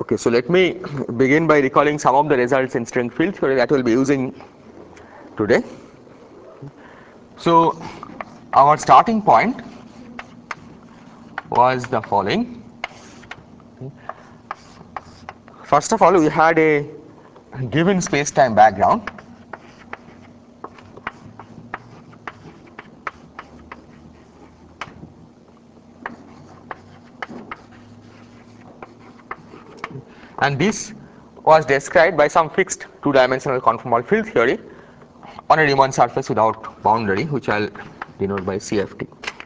Okay, so let me begin by recalling some of the results in string field theory that we'll be using today. So our starting point was the following. First of all, we had a given space-time background. And this was described by some fixed two-dimensional conformal field theory on a Riemann surface without boundary, which I'll denote by CFT.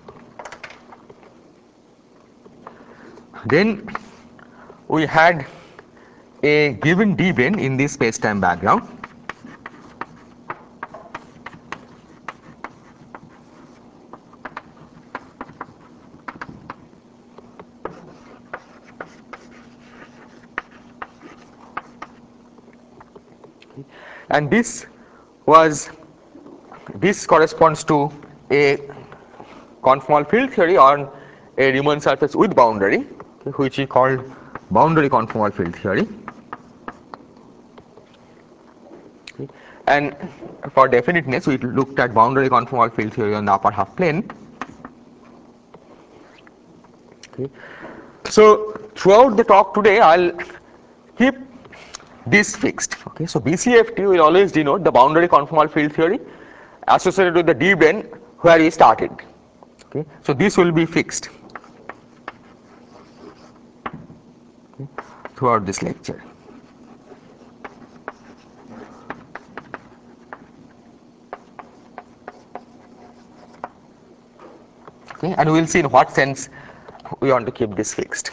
Then we had a given d brane in this space-time background. And this corresponds to a conformal field theory on a Riemann surface with boundary, which is called boundary conformal field theory. And for definiteness, we looked at boundary conformal field theory on the upper half plane. So throughout the talk today, I'll keep this fixed. Okay, so BCFT will always denote the boundary conformal field theory associated with the d brane where we started. Okay, so this will be fixed throughout this lecture. Okay, and we will see in what sense we want to keep this fixed.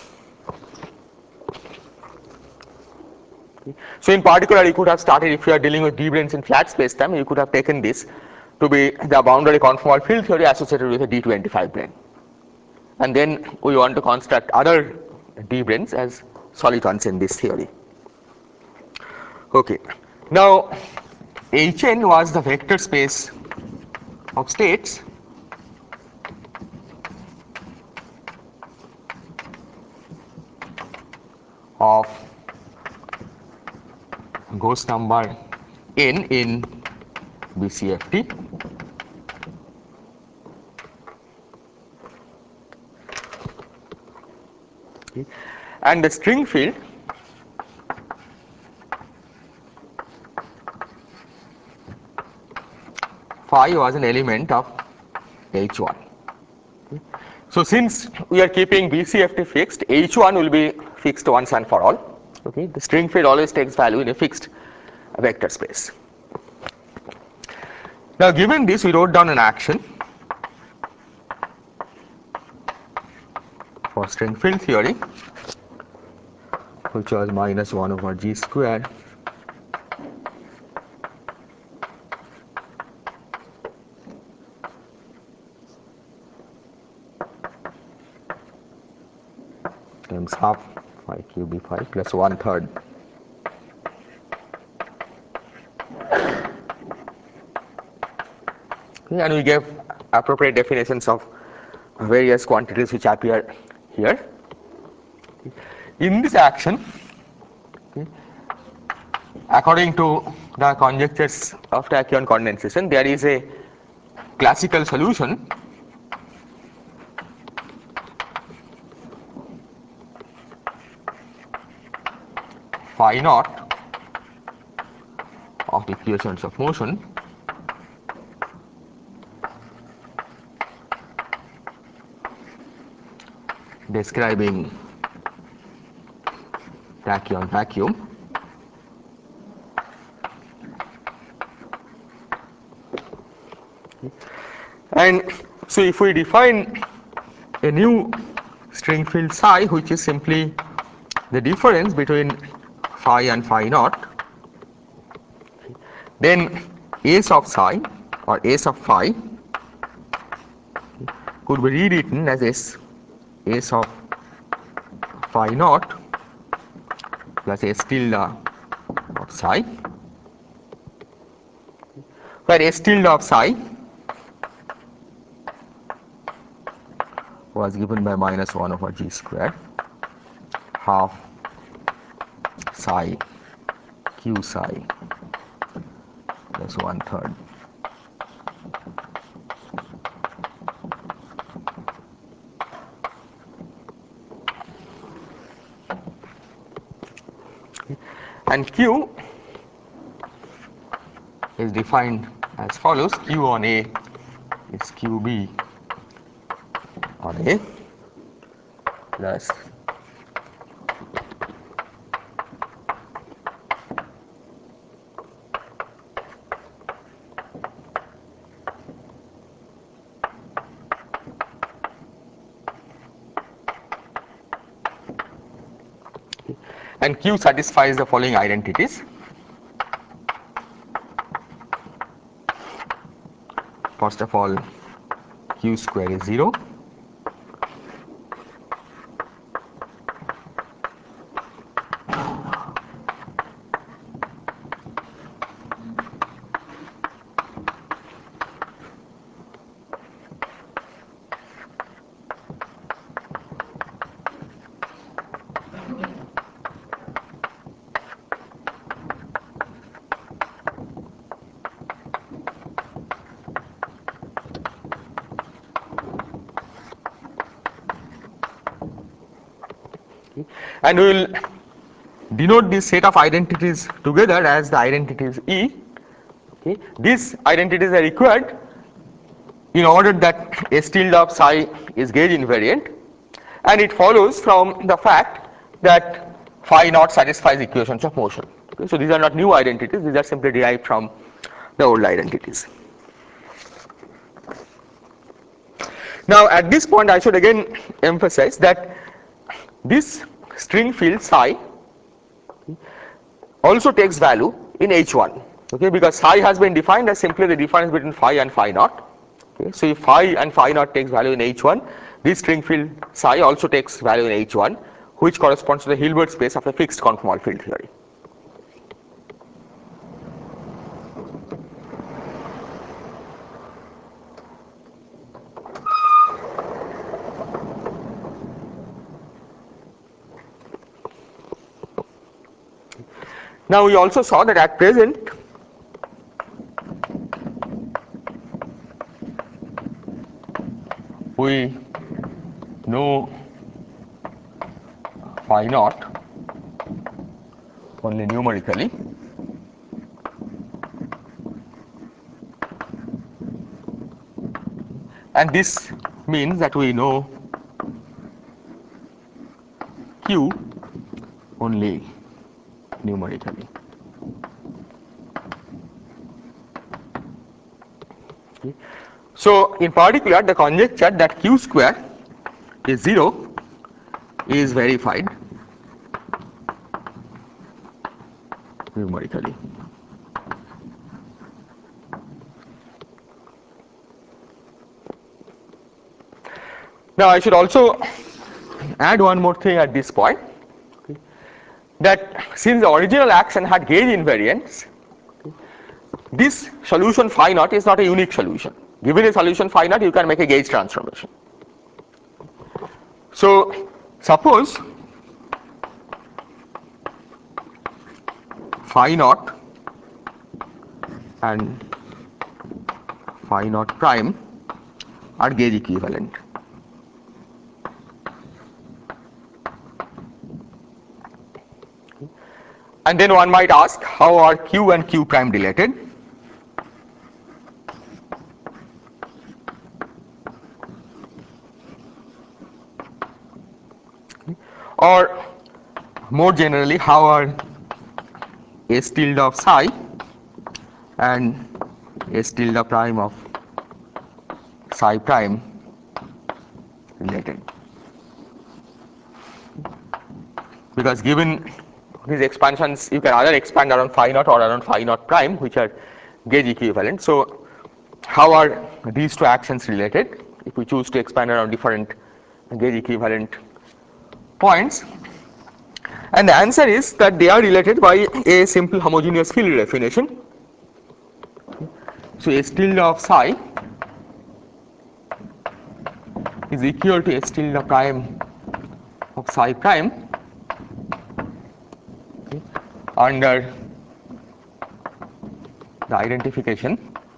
Okay. So in particular, you could have started, if you are dealing with d branes in flat space-time, you could have taken this to be the boundary conformal field theory associated with a D25 brane. And then we want to construct other d branes as solitons in this theory. Okay. Now Hn was the vector space of states of Gauss number n in BCFT. Okay. And the string field phi was an element of H1. Okay. So since we are keeping BCFT fixed, H1 will be fixed once and for all. Okay. The string field always takes value in a fixed vector space. Now given this, we wrote down an action for string field theory, which was minus 1 over g square times half phi cube b phi plus 1/3. Okay, and we gave appropriate definitions of various quantities which appear here. In this action, okay, according to the conjectures of tachyon condensation, there is a classical solution phi naught of equations of motion describing tachyon vacuum. And so if we define a new string field psi, which is simply the difference between phi and phi naught, then S of psi or S of phi could be rewritten as S of phi naught plus S tilde of psi, where S tilde of psi was given by minus 1 over g square half psi q psi plus 1/3. And q is defined as follows: q on A is qb on A plus and q satisfies the following identities. First of all, q square is 0. And we will denote this set of identities together as the identities E. Okay. These identities are required in order that S tilde of psi is gauge invariant, and it follows from the fact that phi naught satisfies equations of motion. Okay. So these are not new identities; these are simply derived from the old identities. Now, at this point, I should again emphasize that this string field psi also takes value in H1, okay, because psi has been defined as simply the difference between phi and phi naught. Okay. So if phi and phi naught takes value in H1, this string field psi also takes value in H1, which corresponds to the Hilbert space of a fixed conformal field theory. Now we also saw that at present we know phi naught only numerically, and this means that we know q only numerically. Okay. So in particular, the conjecture that q square is 0 is verified numerically. Now I should also add one more thing at this point, okay, that since the original action had gauge invariance, okay, this solution phi naught is not a unique solution. Given a solution phi naught, you can make a gauge transformation. So suppose phi naught and phi naught prime are gauge equivalent. And then one might ask, how are q and q prime related? Or more generally, how are S tilde of psi and S tilde prime of psi prime related? Because given these expansions, you can either expand around phi naught or around phi naught prime, which are gauge equivalent. So how are these two actions related if we choose to expand around different gauge equivalent points? And the answer is that they are related by a simple homogeneous field definition. So S tilde of psi is equal to S tilde prime of psi prime okay, under the identification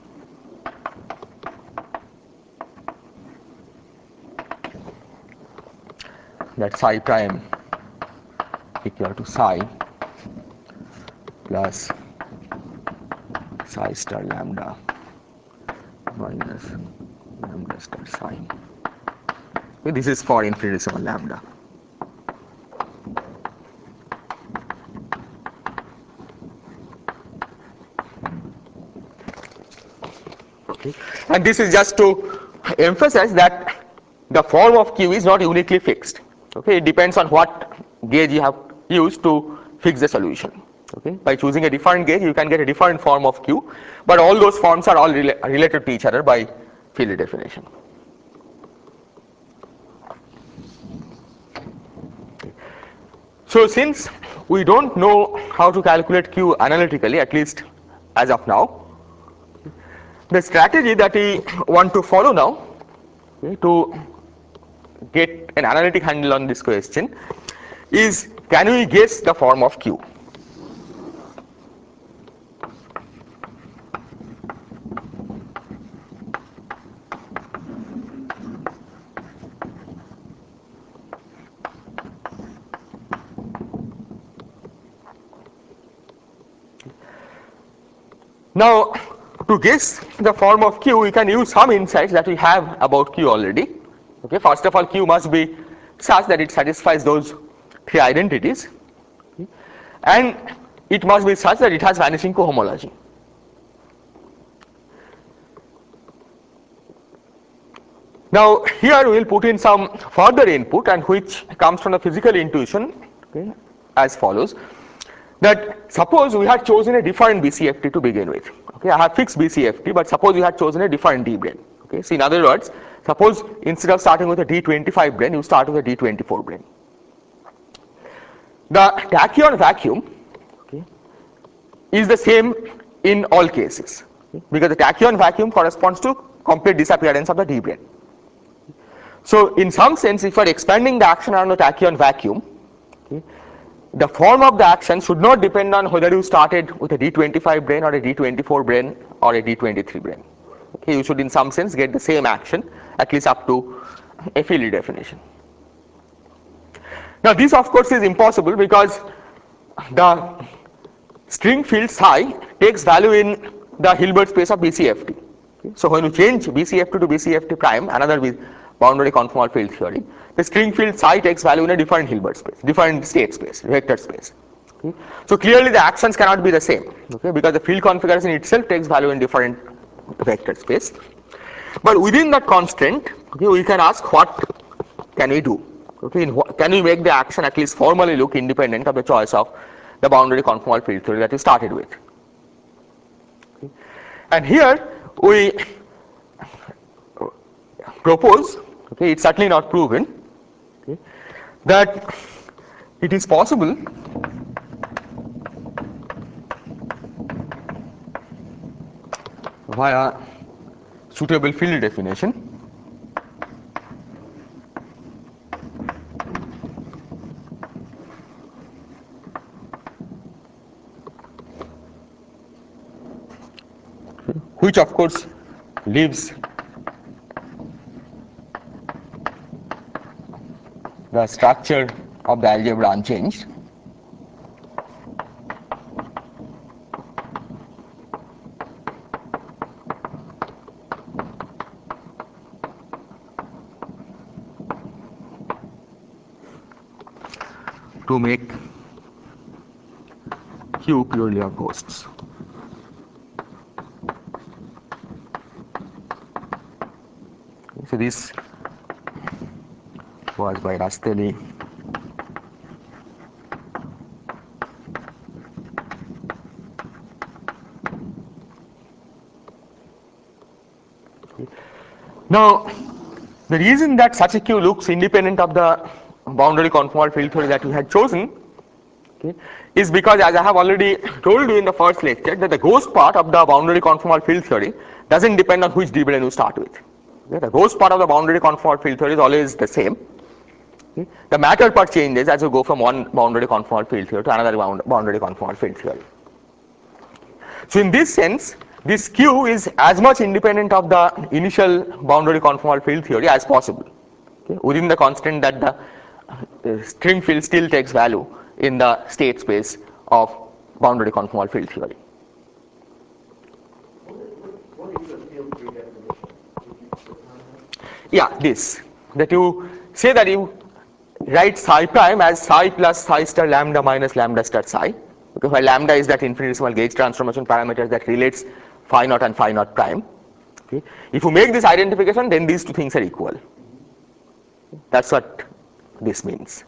that psi prime equal to psi plus psi star lambda minus lambda star psi. Okay, this is for infinitesimal lambda. Okay. And this is just to emphasize that the form of Q is not uniquely fixed. Okay, it depends on what gauge you have used to fix the solution. Okay, by choosing a different gauge, you can get a different form of Q, but all those forms are all related to each other by field definition. So since we don't know how to calculate Q analytically, at least as of now, the strategy that we want to follow now, okay, to get an analytic handle on this question is, can we guess the form of Q? Now, to guess the form of Q, we can use some insights that we have about Q already. Okay, first of all, Q must be such that it satisfies those three identities, okay, and it must be such that it has vanishing cohomology. Now, here we will put in some further input, and which comes from the physical intuition, okay, as follows. That suppose we had chosen a different BCFT to begin with. Okay, I have fixed BCFT, but suppose we had chosen a different D brane. Okay, so in other words, suppose instead of starting with a D25 brane, you start with a D24 brane. The tachyon vacuum, okay, is the same in all cases, okay, because the tachyon vacuum corresponds to complete disappearance of the D brane. So in some sense, if you are expanding the action around the tachyon vacuum, okay, the form of the action should not depend on whether you started with a D25 brane or a D24 brane or a D23 brane. Okay, you should in some sense get the same action, at least up to a field definition. Now this of course is impossible because the string field psi takes value in the Hilbert space of BCFT. Okay, so when you change BCFT to BCFT prime, another boundary conformal field theory, the string field psi takes value in a different Hilbert space, different state space, vector space. Okay. So clearly the actions cannot be the same, okay, because the field configuration itself takes value in different vector space. But within that constraint, okay, we can ask what can we do? Okay, can we make the action at least formally look independent of the choice of the boundary conformal field theory that we started with? Okay. And here we propose, okay, it's certainly not proven, okay, that it is possible via suitable field definition which of course leaves the structure of the algebra unchanged. To make Q purely of ghosts. So this was by Rastelli. Now, the reason that such a Q looks independent of the boundary conformal field theory that we had chosen, okay, is because, as I have already told you in the first lecture, that the ghost part of the boundary conformal field theory doesn't depend on which D brane you start with. Okay, the ghost part of the boundary conformal field theory is always the same. Okay. The matter part changes as you go from one boundary conformal field theory to another boundary conformal field theory. So in this sense, this Q is as much independent of the initial boundary conformal field theory as possible, okay, within the constant that the string field still takes value in the state space of boundary conformal field theory. What is the field free definition? Yeah, this, that you say that you write psi prime as psi plus psi star lambda minus lambda star psi, okay, where lambda is that infinitesimal gauge transformation parameter that relates phi naught and phi naught prime. Okay. If you make this identification, then these two things are equal. That's what this means.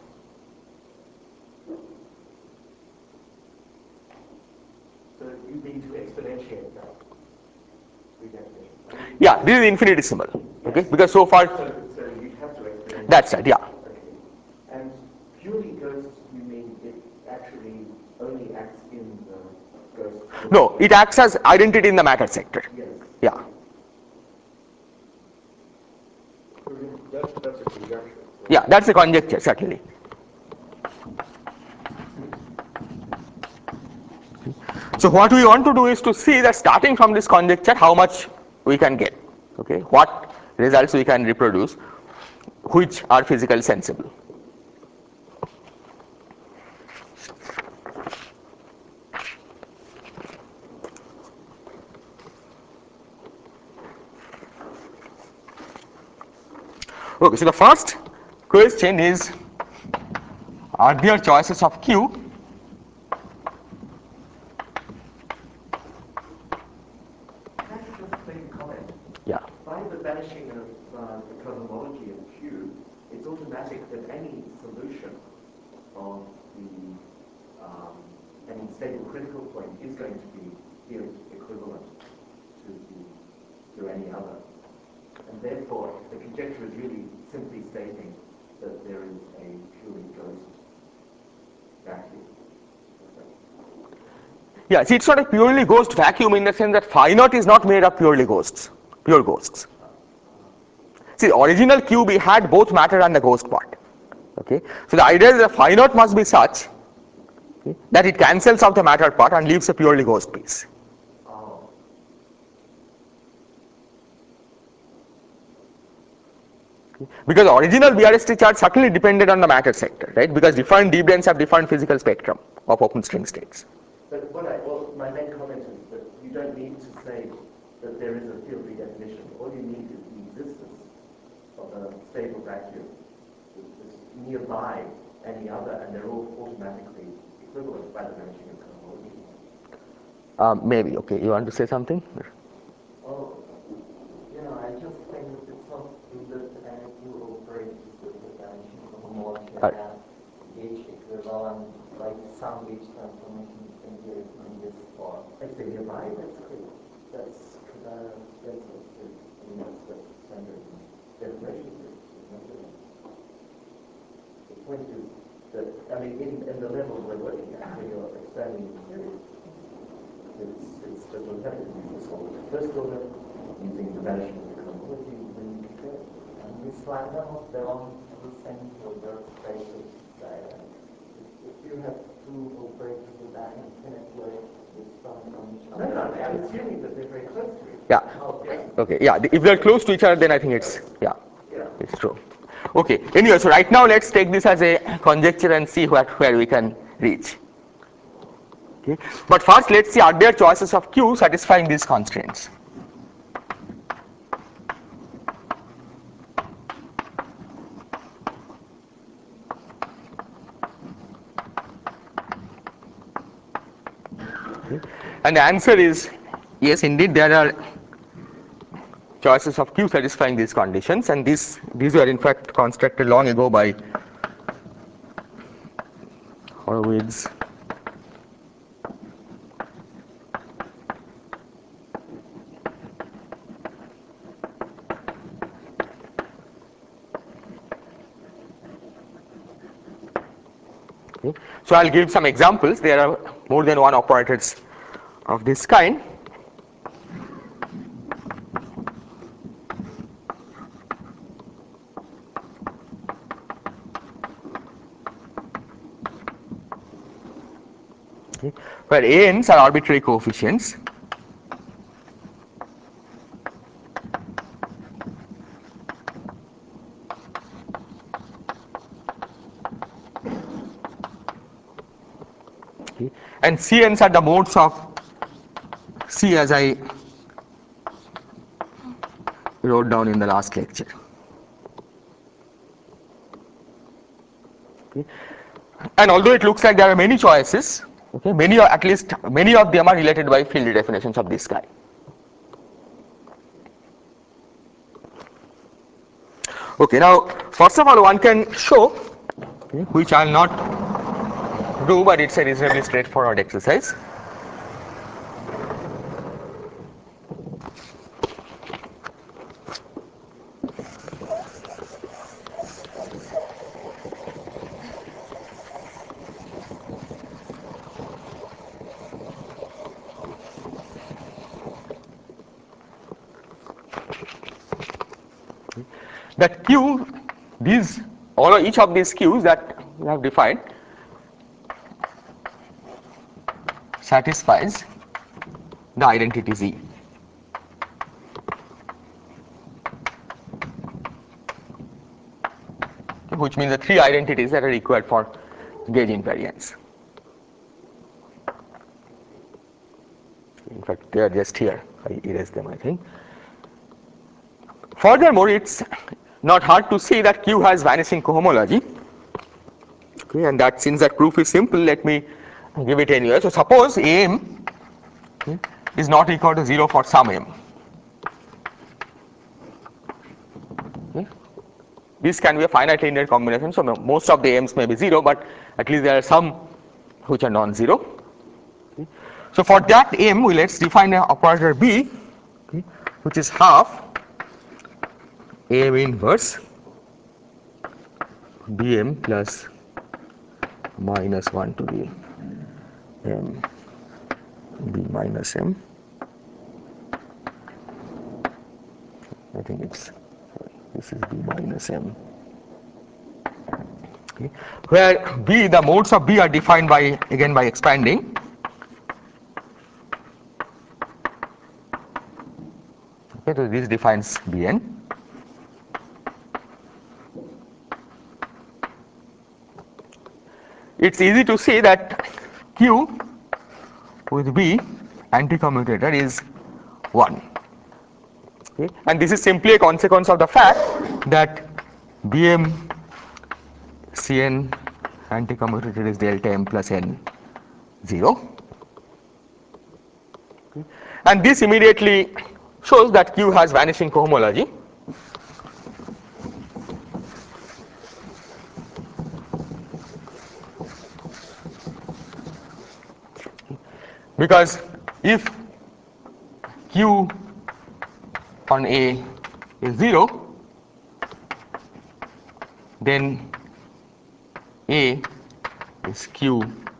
So you need to exponentiate that free definition. Yeah, this is infinitesimal. Okay, because so far. So you have to exponentiate. That's right. Yeah. Okay. And purely ghosts, you mean it actually only acts in the ghost? No, it acts as identity in the matter sector. Yes. Yeah. That's a conjecture. Yeah, that's a conjecture, certainly. So what we want to do is to see that starting from this conjecture, how much we can get. Okay, what results we can reproduce, which are physically sensible. Okay, so the first question is, are there choices of Q Can I just make a comment? yeah By the vanishing of the cohomology of Q, it's automatic that any solution of any stable critical point is going to be field equivalent to any other. And therefore, the conjecture is really simply stating that there is a purely ghost vacuum. Yeah, see, it's not a purely ghost vacuum in the sense that phi naught is not made of pure ghosts. See, the original cube had both matter and the ghost part. Okay, so the idea is that phi naught must be such, okay, that it cancels out the matter part and leaves a purely ghost piece. Oh. Because the original BRST chart certainly depended on the matter sector, right? Because different d-branes have different physical spectrum of open string states. But my main comment is that you don't need to say that there is a field redefinition. All you need is the existence of a stable vacuum that's nearby any other, and they're all automatically equivalent by the vanishing of cohomology. Maybe, okay, you want to say something? Oh, I just think that it's not true that any two operators with the vanishing cohomology have gauge equivalent, like some gauge transformations in here in this form. If they're nearby, that's clear. That's the standard definition. The point is that, in the level we're working at, when you're expanding the series, it's that we'll have to use this whole first order, using the vanishing of the cohomology, then you can go. And this lambda must belong to the same Hilbert space. If you have two operators with that infinitely different from each other. No, I'm assuming that they're very close to each other. Yeah. Oh, yeah. Okay, yeah, if they're close to each other, then I think it's, Yeah. it's true. Okay, anyway, so right now let's take this as a conjecture and see where we can reach. Okay, but first let's see, are there choices of Q satisfying these constraints? Okay. And the answer is yes, indeed there are choices of Q satisfying these conditions, and these were in fact constructed long ago by Horowitz. Okay. So I'll give some examples. There are more than one operators of this kind. okay, where ANs are arbitrary coefficients. Okay, and CNs are the modes of C as I wrote down in the last lecture. Okay. And although it looks like there are many choices, okay, at least many of them are related by field definitions of this kind. Okay, now first of all one can show, okay, which I will not do, but it's a reasonably straightforward exercise. That Q, each of these Q's that we have defined satisfies the identity Z, which means the three identities that are required for gauge invariance. In fact, they are just here. I erased them, I think. Furthermore, it's not hard to see that Q has vanishing cohomology. Okay, and that since that proof is simple, let me give it anyway. So suppose AM, okay, is not equal to 0 for some M. Okay. This can be a finite linear combination, so most of the M's may be 0, but at least there are some which are non-zero. Okay. So for that M, let's define an operator B, okay, which is half AM inverse Bm plus minus 1 to the M B minus M. I think it's, this is B minus M. Okay. Where B, the modes of B are defined by, again by expanding. Okay, so this defines Bn. It's easy to see that Q with B anti-commutator is 1. Okay. And this is simply a consequence of the fact that Bm Cn anti-commutator is delta M plus N 0. Okay. And this immediately shows that Q has vanishing cohomology. Because if Q on A is 0, then A is Q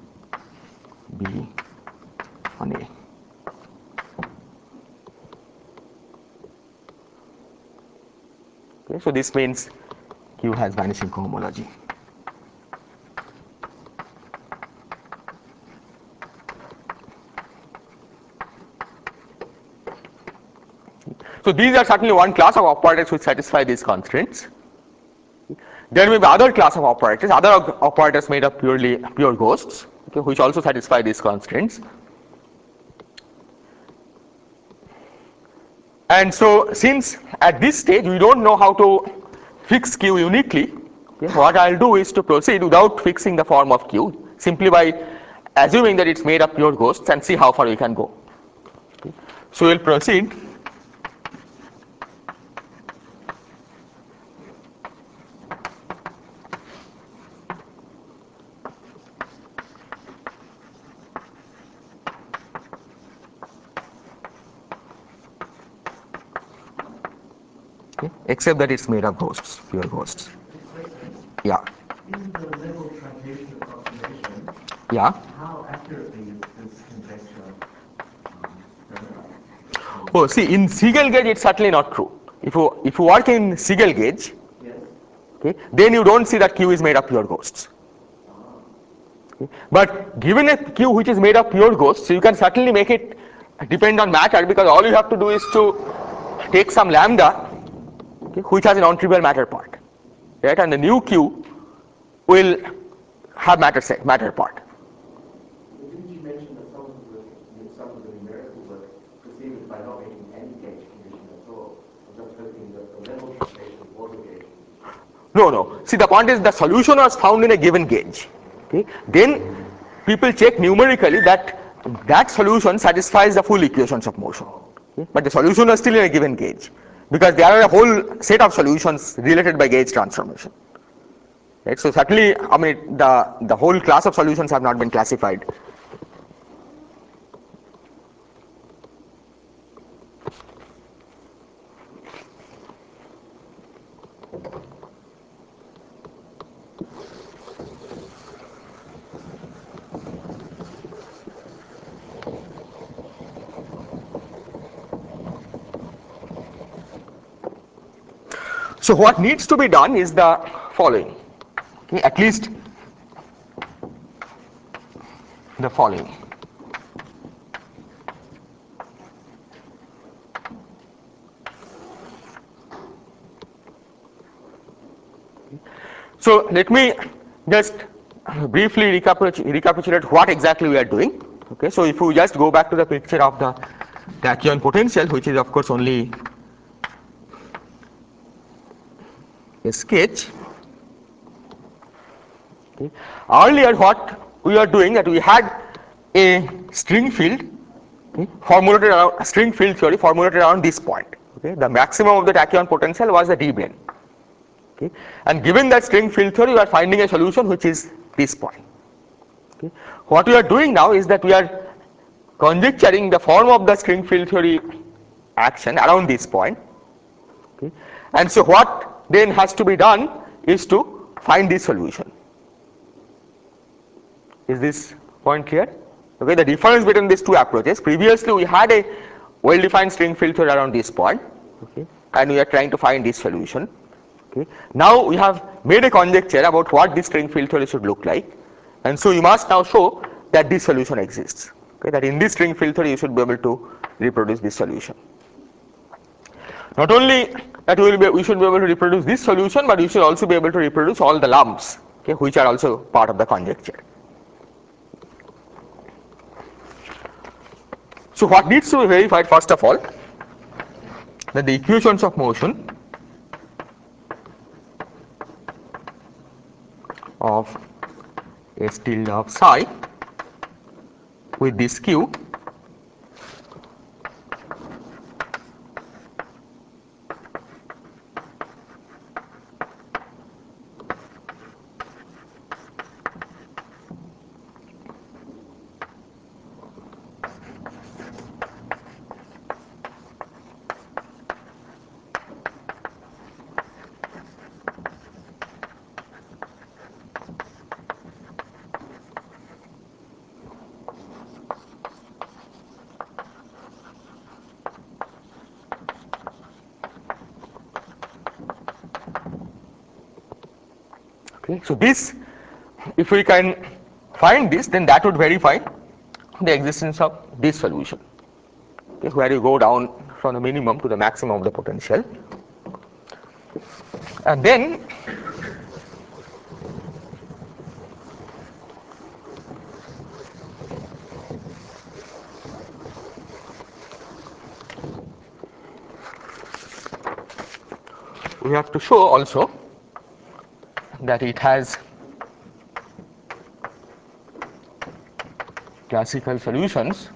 B on A. Okay, so this means Q has vanishing cohomology. So these are certainly one class of operators which satisfy these constraints. There may be other class of operators, other operators made of pure ghosts, okay, which also satisfy these constraints. And so since at this stage we don't know how to fix Q uniquely, okay, what I'll do is to proceed without fixing the form of Q, simply by assuming that it's made of pure ghosts and see how far we can go. Okay. So we'll proceed. Okay, except that it's made of ghosts, pure ghosts. Yeah. In the level truncation approximation, Yeah. how accurately is this conjecture done? Oh, see, in Siegel gauge, it's certainly not true. If you work in Siegel gauge, Yes. okay, then you don't see that Q is made of pure ghosts. Okay. But given a Q which is made of pure ghosts, so you can certainly make it depend on matter, because all you have to do is to take some lambda, okay, which has a non-trivial matter part, right, and the new Q will have matter part. Didn't you mention that some of the numerical work proceeded by not making any gauge condition at all, and just hoping that the level sensation was a gauge condition? No. See, the point is the solution was found in a given gauge. Okay. Then people check numerically that that solution satisfies the full equations of motion. Okay. But the solution was still in a given gauge, because there are a whole set of solutions related by gauge transformation. Right. So certainly, I mean, the whole class of solutions have not been classified. So what needs to be done is the following, okay, at least the following. So let me just briefly recapitulate what exactly we are doing. Okay, so if we just go back to the picture of the tachyon potential, which is of course only a sketch. Okay. Earlier what we are doing, that we had a string field, okay, formulated around a string field theory formulated around this point. Okay. The maximum of the tachyon potential was the d brane. Okay. And given that string field theory, we are finding a solution which is this point. Okay. What we are doing now is that we are conjecturing the form of the string field theory action around this point. Okay. And so what then has to be done is to find this solution. Is this point clear? Okay. The difference between these two approaches: previously we had a well defined string field theory around this point, okay, and we are trying to find this solution. Okay. Now we have made a conjecture about what this string field theory should look like, and so you must now show that this solution exists. Okay. That in this string field theory you should be able to reproduce this solution. Not only that we should be able to reproduce this solution, but you should also be able to reproduce all the lumps, okay, which are also part of the conjecture. So what needs to be verified, first of all, that the equations of motion of S tilde of psi with this q Okay. So this, if we can find this, then that would verify the existence of this solution, okay, where you go down from the minimum to the maximum of the potential, and then we have to show also that it has classical solutions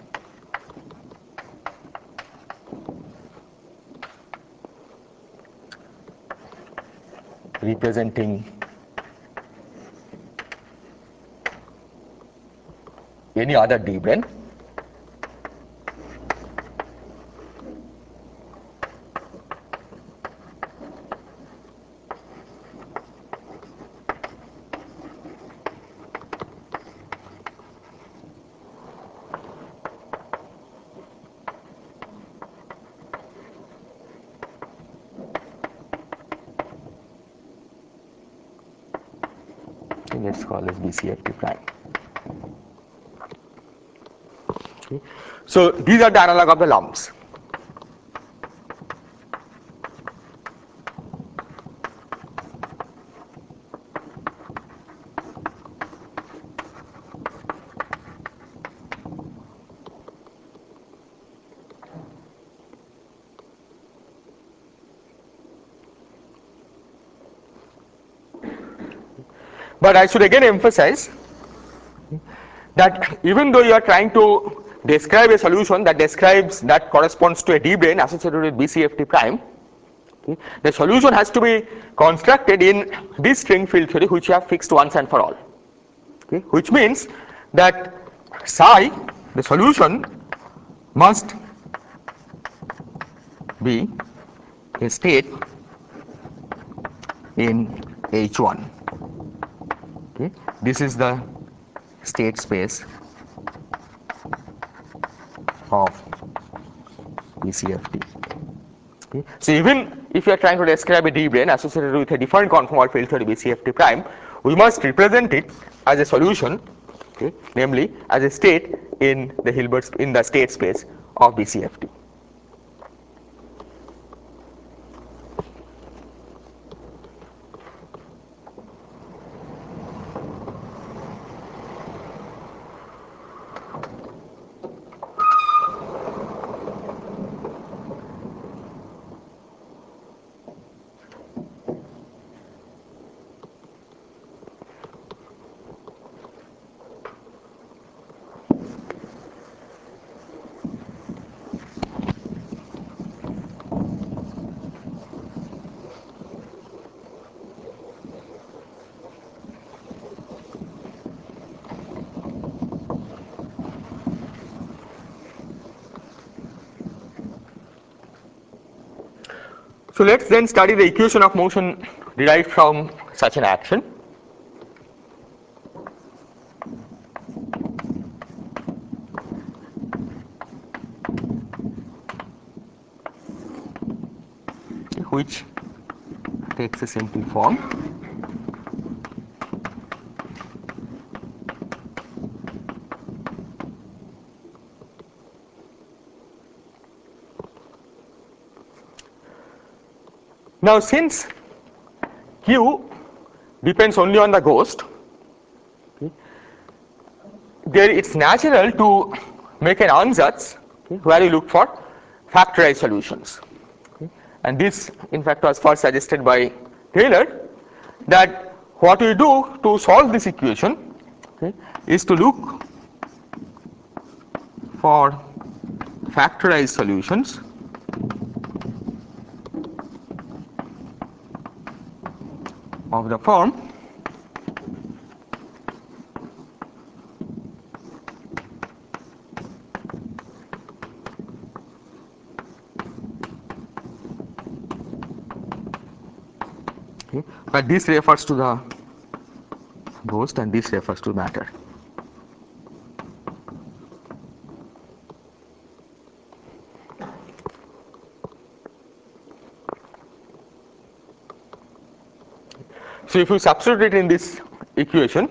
representing any other d brane let's call this BCFT prime. Okay. So these are the analog of the lumps. But I should again emphasize that even though you are trying to describe a solution that corresponds to a D brane associated with BCFT prime, okay, the solution has to be constructed in this string field theory which you have fixed once and for all, okay, which means that psi, the solution, must be a state in H1. Okay. This is the state space of BCFT. Okay. So even if you are trying to describe a D brane associated with a different conformal field theory BCFT prime, we must represent it as a solution, okay, namely as a state in the state space of BCFT. So let's then study the equation of motion derived from such an action. Which takes a simple form. Now since Q depends only on the ghost, okay, there it's natural to make an ansatz, okay, where you look for factorized solutions. Okay. And this in fact was first suggested by Taylor, that what we do to solve this equation, okay, is to look for factorized solutions of the form okay, but this refers to the ghost and this refers to matter. So if you substitute it in this equation,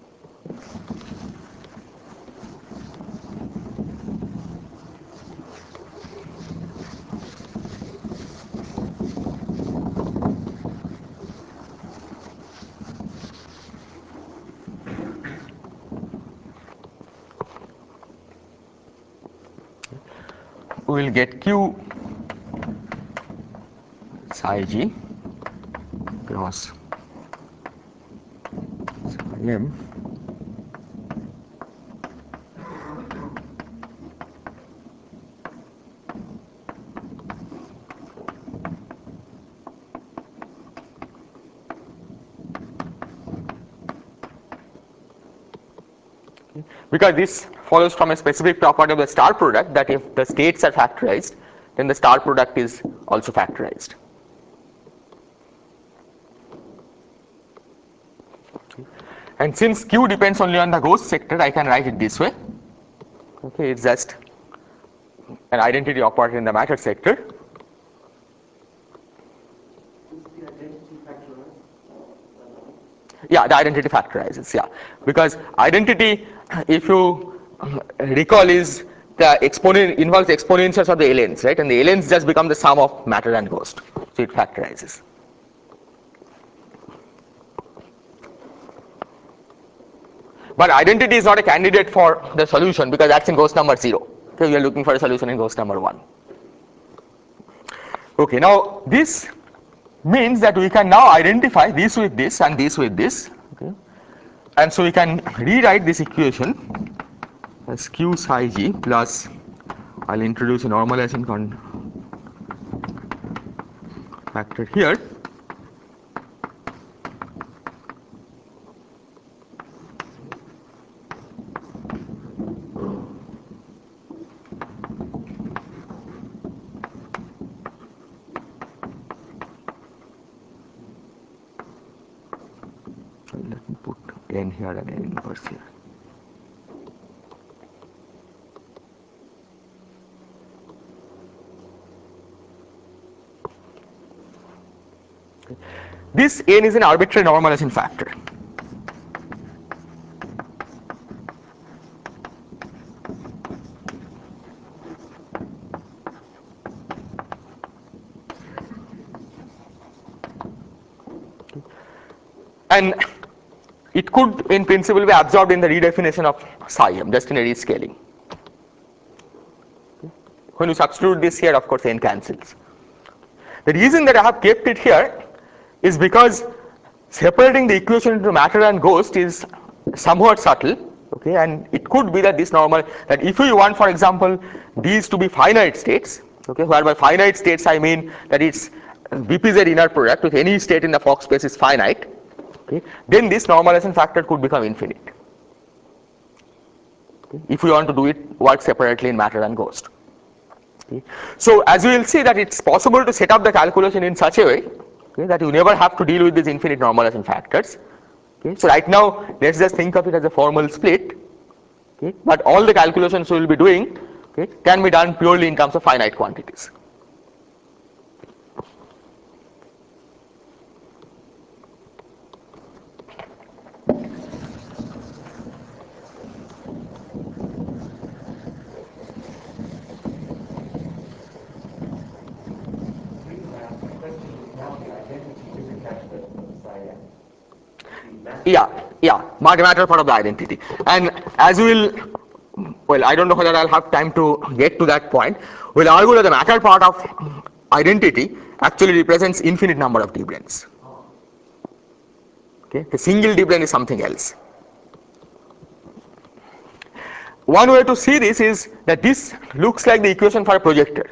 we will get Q psi g cross psi m because this follows from a specific property of the star product, that if the states are factorized, then the star product is also factorized. And since Q depends only on the ghost sector, I can write it this way. Okay, it's just an identity operator in the matter sector. Is the identity factorized? Yeah, the identity factorizes, yeah. Because identity, if you recall, is the exponent involves exponentials of the ln's, right? And the ln's just become the sum of matter and ghost, so it factorizes. But identity is not a candidate for the solution because that's in ghost number 0. Okay, we are looking for a solution in ghost number 1. Okay, now this means that we can now identify this with this and this with this. Okay, and so we can rewrite this equation as q psi g plus, I'll introduce a normalization factor here. Let me put n here and n inverse here. This n is an arbitrary normalization factor. And it could in principle be absorbed in the redefinition of psi m, just in a rescaling. When you substitute this here, of course n cancels. The reason that I have kept it here is because separating the equation into matter and ghost is somewhat subtle, okay, and it could be that this normal, that if you want, for example, these to be finite states, okay, where by finite states I mean that its BPZ inner product with any state in the Fock space is finite, okay, then this normalization factor could become infinite, okay, if we want to do it work separately in matter and ghost. Okay. So as we will see that it's possible to set up the calculation in such a way, okay, that you never have to deal with these infinite normalization factors. Okay. So right now let's just think of it as a formal split, okay, but all the calculations we will be doing, okay, can be done purely in terms of finite quantities. Yeah, matter part of the identity. And as we will, well, I don't know whether I'll have time to get to that point. We'll argue that the matter part of identity actually represents infinite number of d-branes. Okay, the single d-brane is something else. One way to see this is that this looks like the equation for a projector.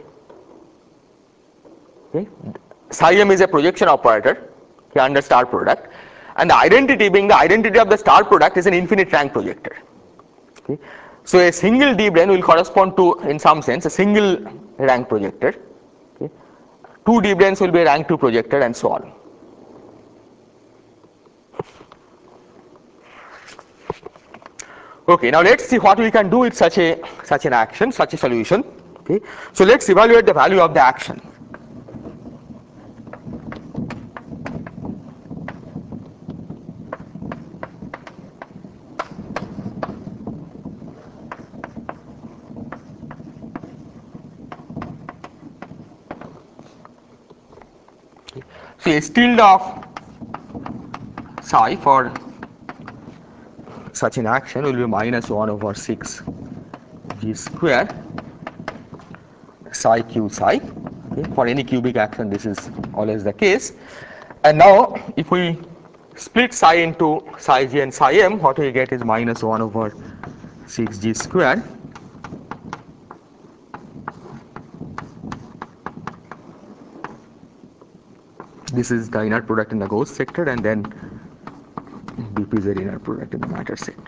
Okay, psi m is a projection operator, okay, under star product, and the identity being the identity of the star product is an infinite rank projector. Okay. So a single d-brane will correspond to, in some sense, a single rank projector. Okay. Two d-branes will be a rank 2 projector, and so on. Okay, now let's see what we can do with such an action, such a solution. Okay. So let's evaluate the value of the action. So S tilde of psi for such an action will be minus 1 over 6 g square psi q psi. Okay. For any cubic action this is always the case. And now if we split psi into psi g and psi m, what we get is minus 1 over 6 g square this is the inner product in the ghost sector, and then BPZ inner product in the matter sector.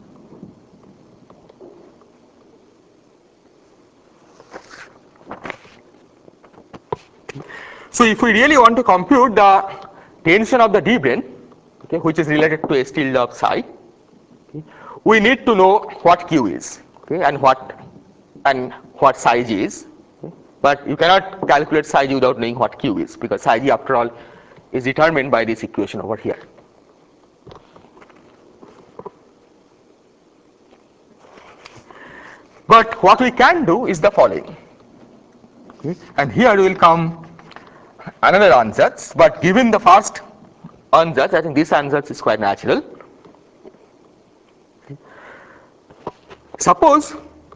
So if we really want to compute the tension of the d-brane, okay, which is related to S tilde of psi, okay, we need to know what Q is, okay, and what psi g is. Okay. But you cannot calculate psi g without knowing what Q is, because psi g after all is determined by this equation over here. But what we can do is the following. Okay. And here will come another ansatz, but given the first ansatz, I think this ansatz is quite natural. Okay. Suppose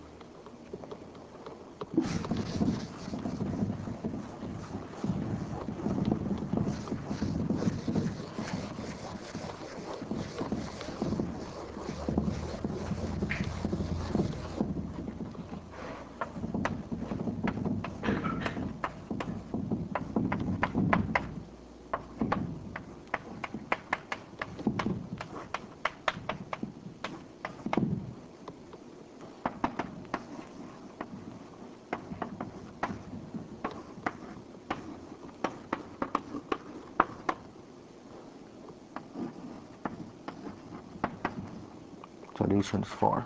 solutions for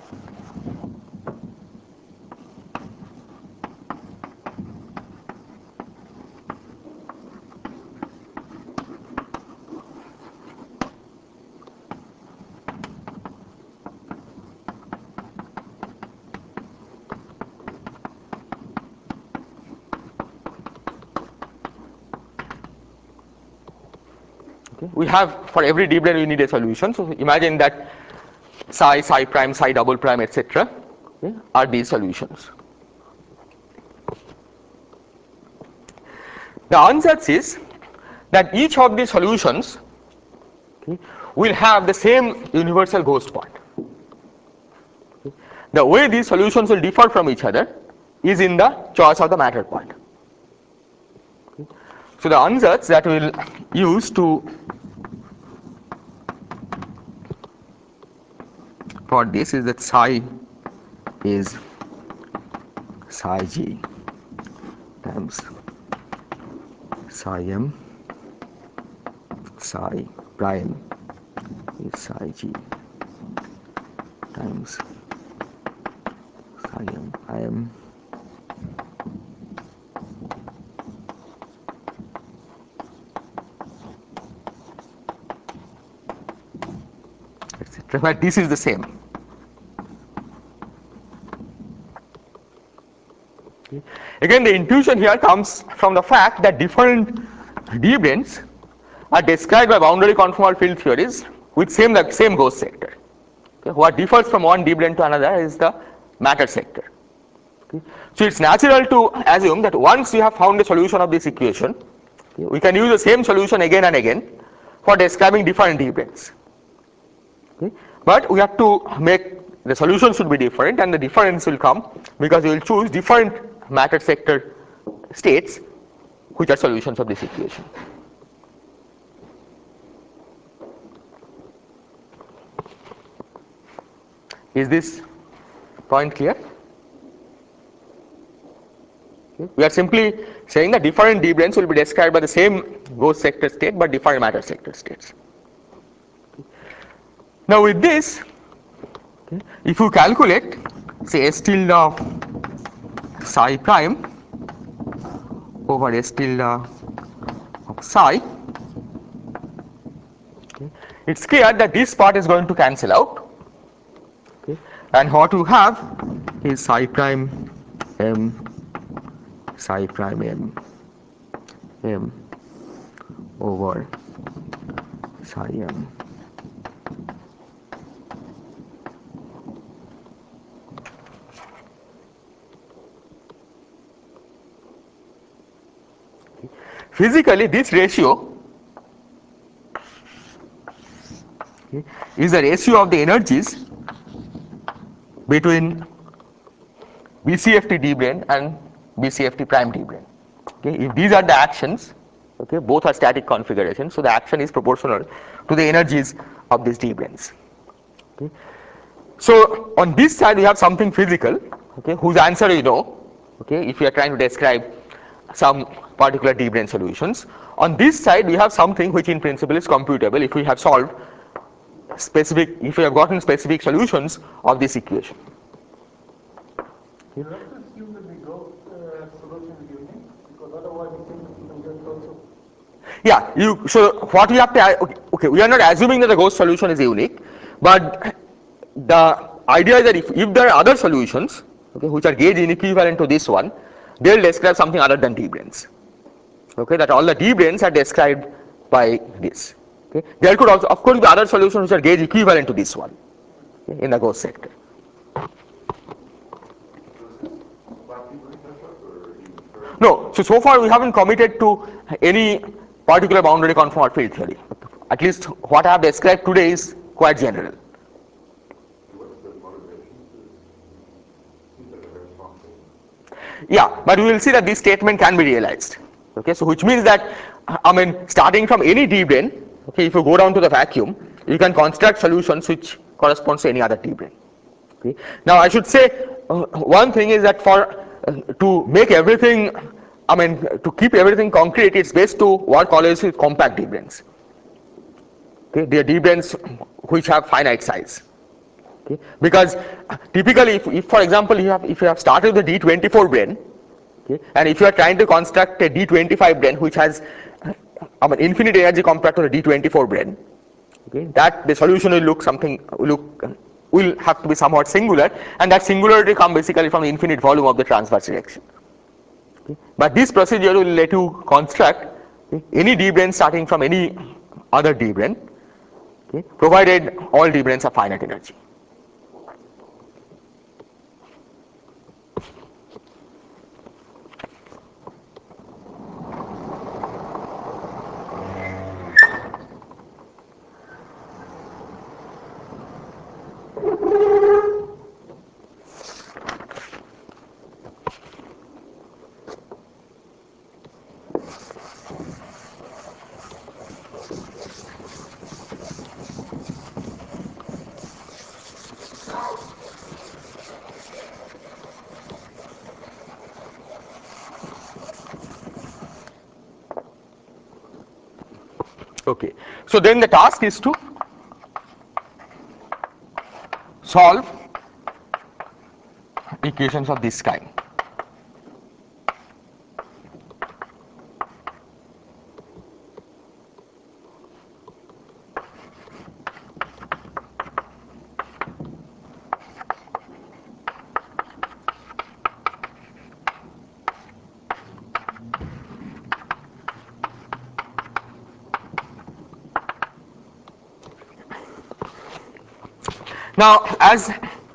we have for every d brane we need a solution. So imagine that psi, psi prime, psi double prime, etc. Okay, are these solutions. The ansatz is that each of these solutions, okay, will have the same universal ghost part. Okay. The way these solutions will differ from each other is in the choice of the matter part. Okay. So the ansatz that we will use to for this is that psi is psi g times psi m, psi prime is psi g times psi m I m etc. But this is the same. Okay. Again, the intuition here comes from the fact that different d branes are described by boundary conformal field theories with same ghost sector. Okay. What differs from one d brane to another is the matter sector. Okay. So it's natural to assume that once we have found a solution of this equation, okay, we can use the same solution again and again for describing different d branes. Okay. But we have to make the solution should be different, and the difference will come because we will choose different matter sector states which are solutions of this equation. Is this point clear? Okay. We are simply saying that different d branes will be described by the same ghost sector state but different matter sector states. Okay. Now with this, okay, if you calculate say S tilde of psi prime over S tilde of psi, okay, it's clear that this part is going to cancel out, okay, and what you have is psi prime m psi prime m over psi m. Physically, this ratio, okay, is the ratio of the energies between BCFT d brane and BCFT prime d brane. Okay, if these are the actions, okay, both are static configurations, so the action is proportional to the energies of these d branes. Okay. So on this side we have something physical, okay, whose answer you know, okay, if you are trying to describe some particular d brane solutions. On this side we have something which in principle is computable if we have solved specific, if we have gotten specific solutions of this equation. You have to assume that the ghost solution is unique, because otherwise you can just also. Yeah, you, so what we have to, okay, we are not assuming that the ghost solution is unique, but the idea is that if there are other solutions, okay, which are gauge inequivalent to this one, they will describe something other than D branes. Okay, that all the D branes are described by this. Okay, there could also, of course, be other solutions which are gauge equivalent to this one, okay, in the ghost sector. No, so far we haven't committed to any particular boundary conformal field theory. At least what I have described today is quite general. Yeah, but we will see that this statement can be realized. Okay, so which means that, I mean, starting from any D brane, okay, if you go down to the vacuum, you can construct solutions which corresponds to any other D brane. Okay. Now I should say one thing is that for to make everything, I mean, to keep everything concrete, it's best to work always with compact D branes. Okay, they are D branes which have finite size. Okay, because typically, if for example if you have started with the D24 brane, okay, and if you are trying to construct a D25 brane which has, I mean, infinite energy compared to the D24 brane, okay, that the solution will look something will have to be somewhat singular, and that singularity comes basically from the infinite volume of the transverse direction. Okay. But this procedure will let you construct, okay, any D brane starting from any other D brane, okay, provided all D branes have finite energy. Okay, so then the task is to solve equations of this kind. Now, as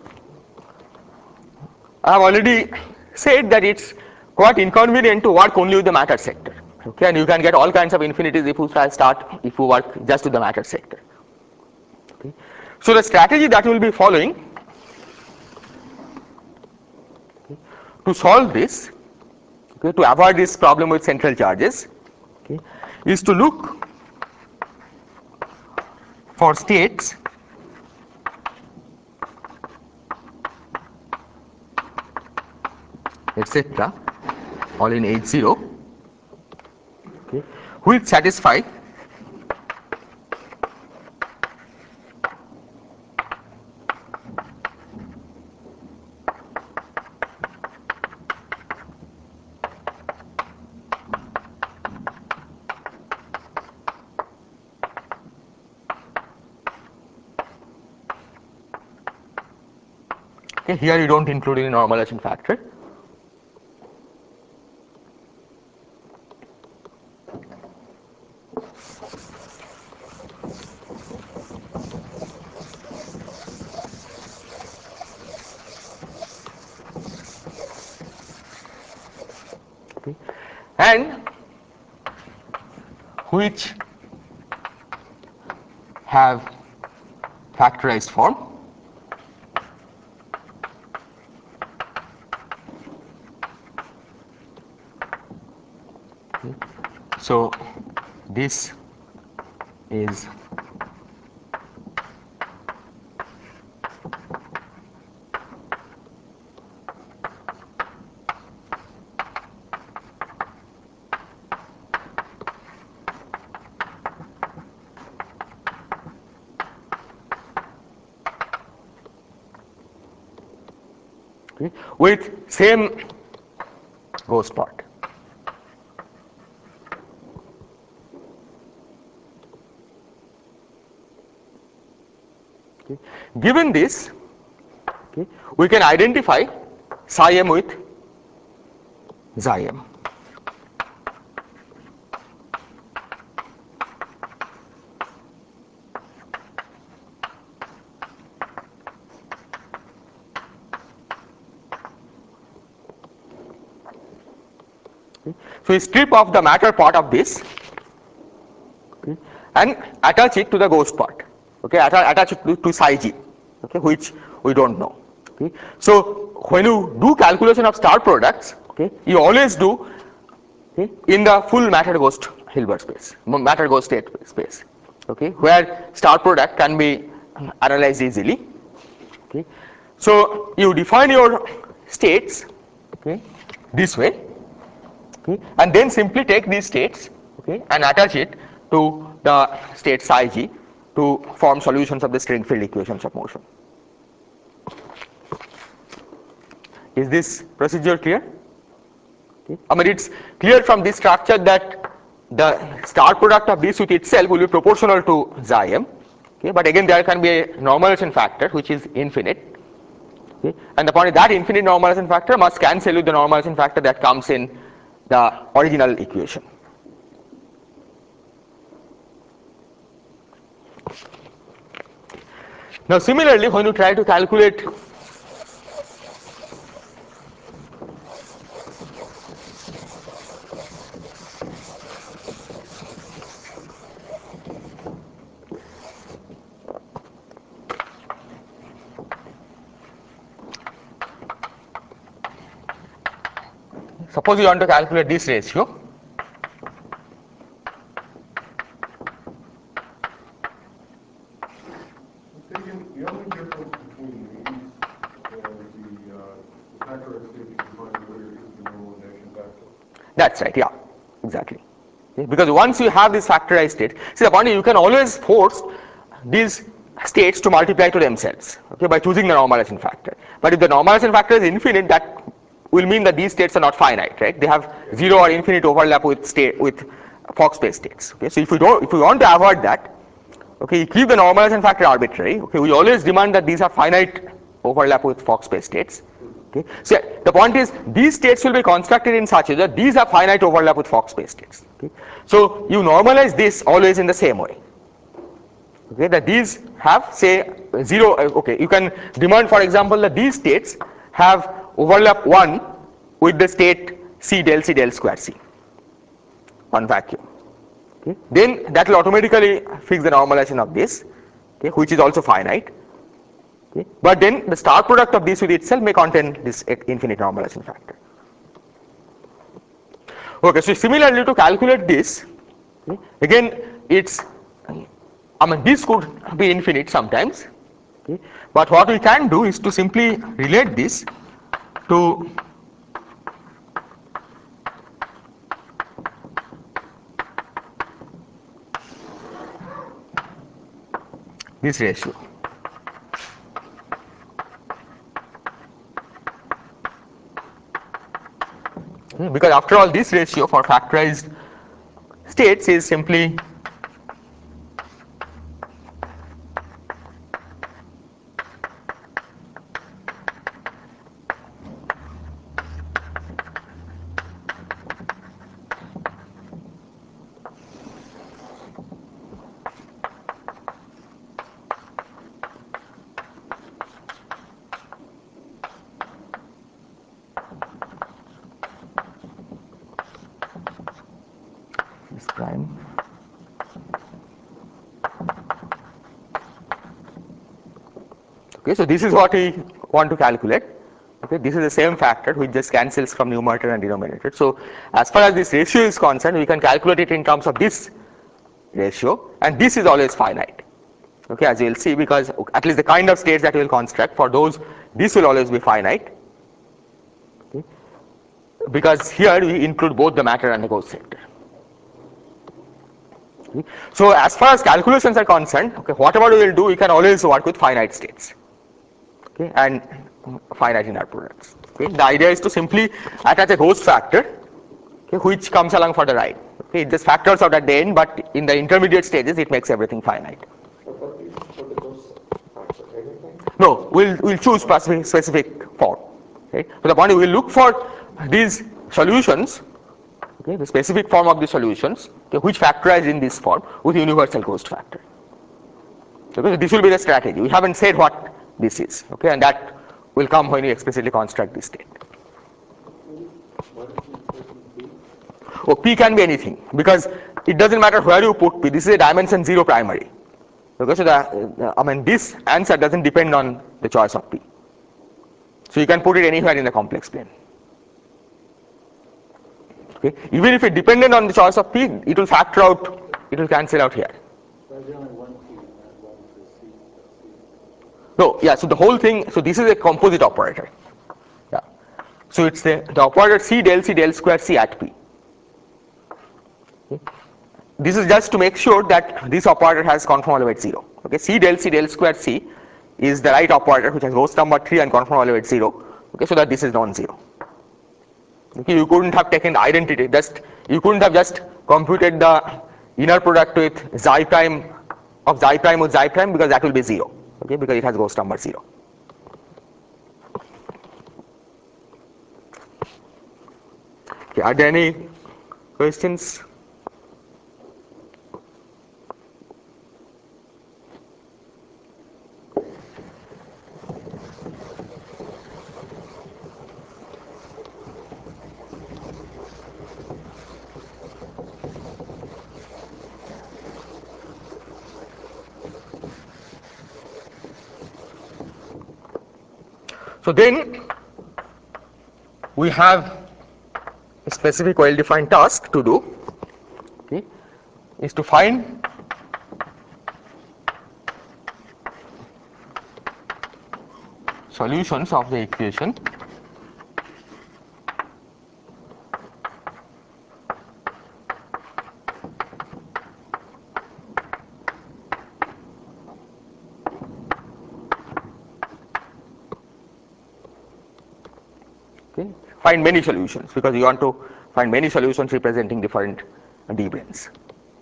I have already said that it's quite inconvenient to work only with the matter sector. Okay, and you can get all kinds of infinities if you if you work just with the matter sector. Okay. So the strategy that we will be following, okay, to solve this, okay, to avoid this problem with central charges, okay, is to look for states etc. all in H0, okay, which satisfy okay, here you don't include any normalization factor. Okay, and which have factorized form. Okay. So this is okay, with same ghost part. Okay. Given this, Okay, we can identify psi m with xi m. So we strip off the matter part of this, okay, and attach it to the ghost part. Okay, attach it to psi g, okay, which we don't know. Okay, so when you do calculation of star products, okay, you always do, okay, in the full matter ghost Hilbert space, matter ghost state space, okay, where star product can be analyzed easily. Okay, so you define your states, okay, this way. Okay, and then simply take these states, okay, and attach it to the state psi g to form solutions of the string field equations of motion. Is this procedure clear? Okay. I mean, it's clear from this structure that the star product of this with itself will be proportional to xi m. Okay, but again there can be a normalization factor which is infinite. Okay, and the point is that infinite normalization factor must cancel with the normalization factor that comes in the original equation. Now similarly, when you try to calculate suppose you want to calculate this ratio. The only difference between these and the factor of state you defined earlier is the normalization factor. That's right, yeah, exactly. Okay, because once you have this factorized state, see the point is you can always force these states to multiply to themselves, okay, by choosing the normalization factor. But if the normalization factor is infinite, that will mean that these states are not finite, right? They have zero or infinite overlap with Fock space states. Okay, so if we want to avoid that, okay, you keep the normalization factor arbitrary. Okay, we always demand that these are finite overlap with Fock space states. Okay, so the point is these states will be constructed in such a way that these are finite overlap with Fock space states. Okay, so you normalize this always in the same way. Okay, that these have say zero. Okay, you can demand, for example, that these states have overlap 1 with the state C del square C on vacuum. Okay, then that will automatically fix the normalization of this, okay, which is also finite. Okay, but then the star product of this with itself may contain this infinite normalization factor. Okay, so similarly to calculate this, okay, again it's, I mean, this could be infinite sometimes, okay, but what we can do is to simply relate this to this ratio. Okay, because after all this ratio for factorized states is simply this prime. Okay, so this is what we want to calculate. Okay, this is the same factor which just cancels from numerator and denominator. So as far as this ratio is concerned, we can calculate it in terms of this ratio, and this is always finite. Okay, as you will see, because at least the kind of states that we will construct for those, this will always be finite. Okay, because here we include both the matter and the ghost sector. Okay, so as far as calculations are concerned, okay, whatever we will do, we can always work with finite states. Okay, and finite inner products. Okay, the idea is to simply attach a ghost factor, okay, which comes along for the ride. Okay, it just factors out at the end, but in the intermediate stages it makes everything finite. What do you for the ghost factor? Everything? No, we'll choose specific form. Okay. So the point is we'll look for these solutions, okay, the specific form of the solutions, okay, which factorize in this form with universal closed factor. Okay, so this will be the strategy. We haven't said what this is, okay, and that will come when you explicitly construct this state. Oh, P can be anything because it doesn't matter where you put P. This is a dimension 0 primary. Okay, so this answer doesn't depend on the choice of P. So you can put it anywhere in the complex plane. Okay, even if it depended on the choice of P, it will factor out, it will cancel out here. No, yeah, so the whole thing, so this is a composite operator. Yeah. So it's the operator C del square C at P. Okay. This is just to make sure that this operator has conformal weight 0. Okay, C del square C is the right operator which has host number 3 and conformal weight 0. Okay, so that this is non-zero. Okay, you couldn't have taken the identity, you couldn't have just computed the inner product with xi prime of xi prime with xi prime because that will be 0. Okay, because it has host number 0. Okay, are there any questions? So then we have a specific well-defined task to do, okay, is to find solutions of the equation find many solutions because you want to find many solutions representing different d-branes.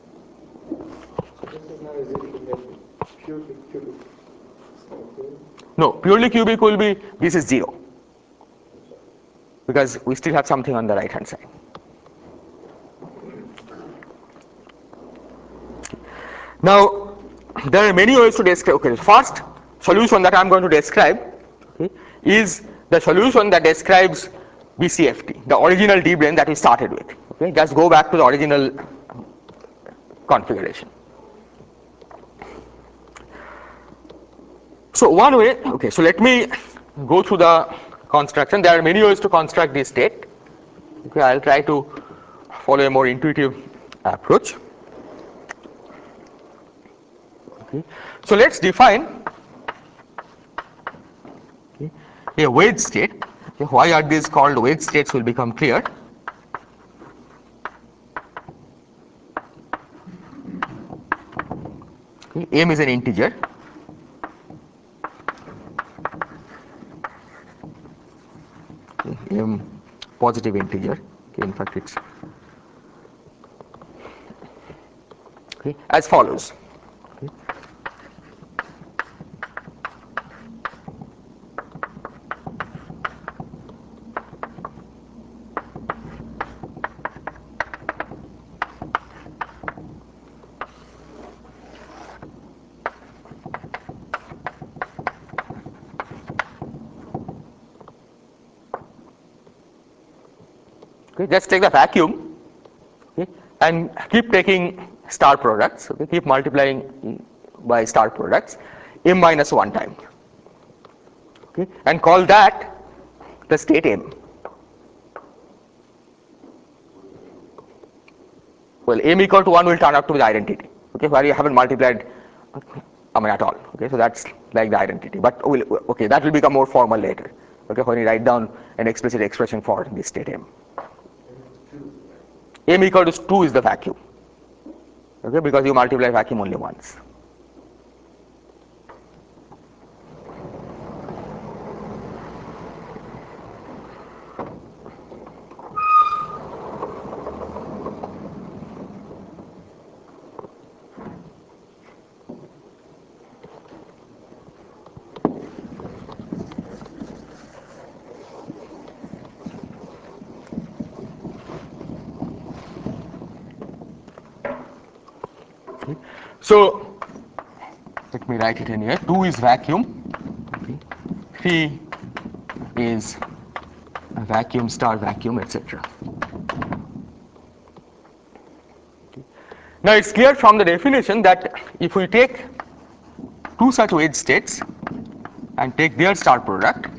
No, purely cubic will be, this is 0 because we still have something on the right hand side. Now there are many ways to describe. Okay, the first solution that I am going to describe, okay, is the solution that describes BCFT, the original d-brane that we started with. Okay, just go back to the original configuration. So one way, okay, so let me go through the construction. There are many ways to construct this state. Okay, I'll try to follow a more intuitive approach. Okay, so let's define, okay, a wedge state. Okay, why are these called wedge states will become clear. Okay, m is an integer. Okay, m positive integer. Okay, in fact it's okay, as follows. Okay. Okay, just take the vacuum, okay, and keep taking star products, okay, keep multiplying by star products m minus 1 time, okay, and call that the state m. Well, m equal to 1 will turn out to be the identity, okay, where you haven't multiplied at all. Okay, so that's like the identity, but okay, that will become more formal later, okay, when you write down an explicit expression for this state m. M equal to 2 is the vacuum, okay, because you multiply vacuum only once. Okay. So let me write it in here. 2 is vacuum. Okay. 3 is a vacuum star vacuum, etc. Now it's clear from the definition that if we take two such wedge states and take their star product,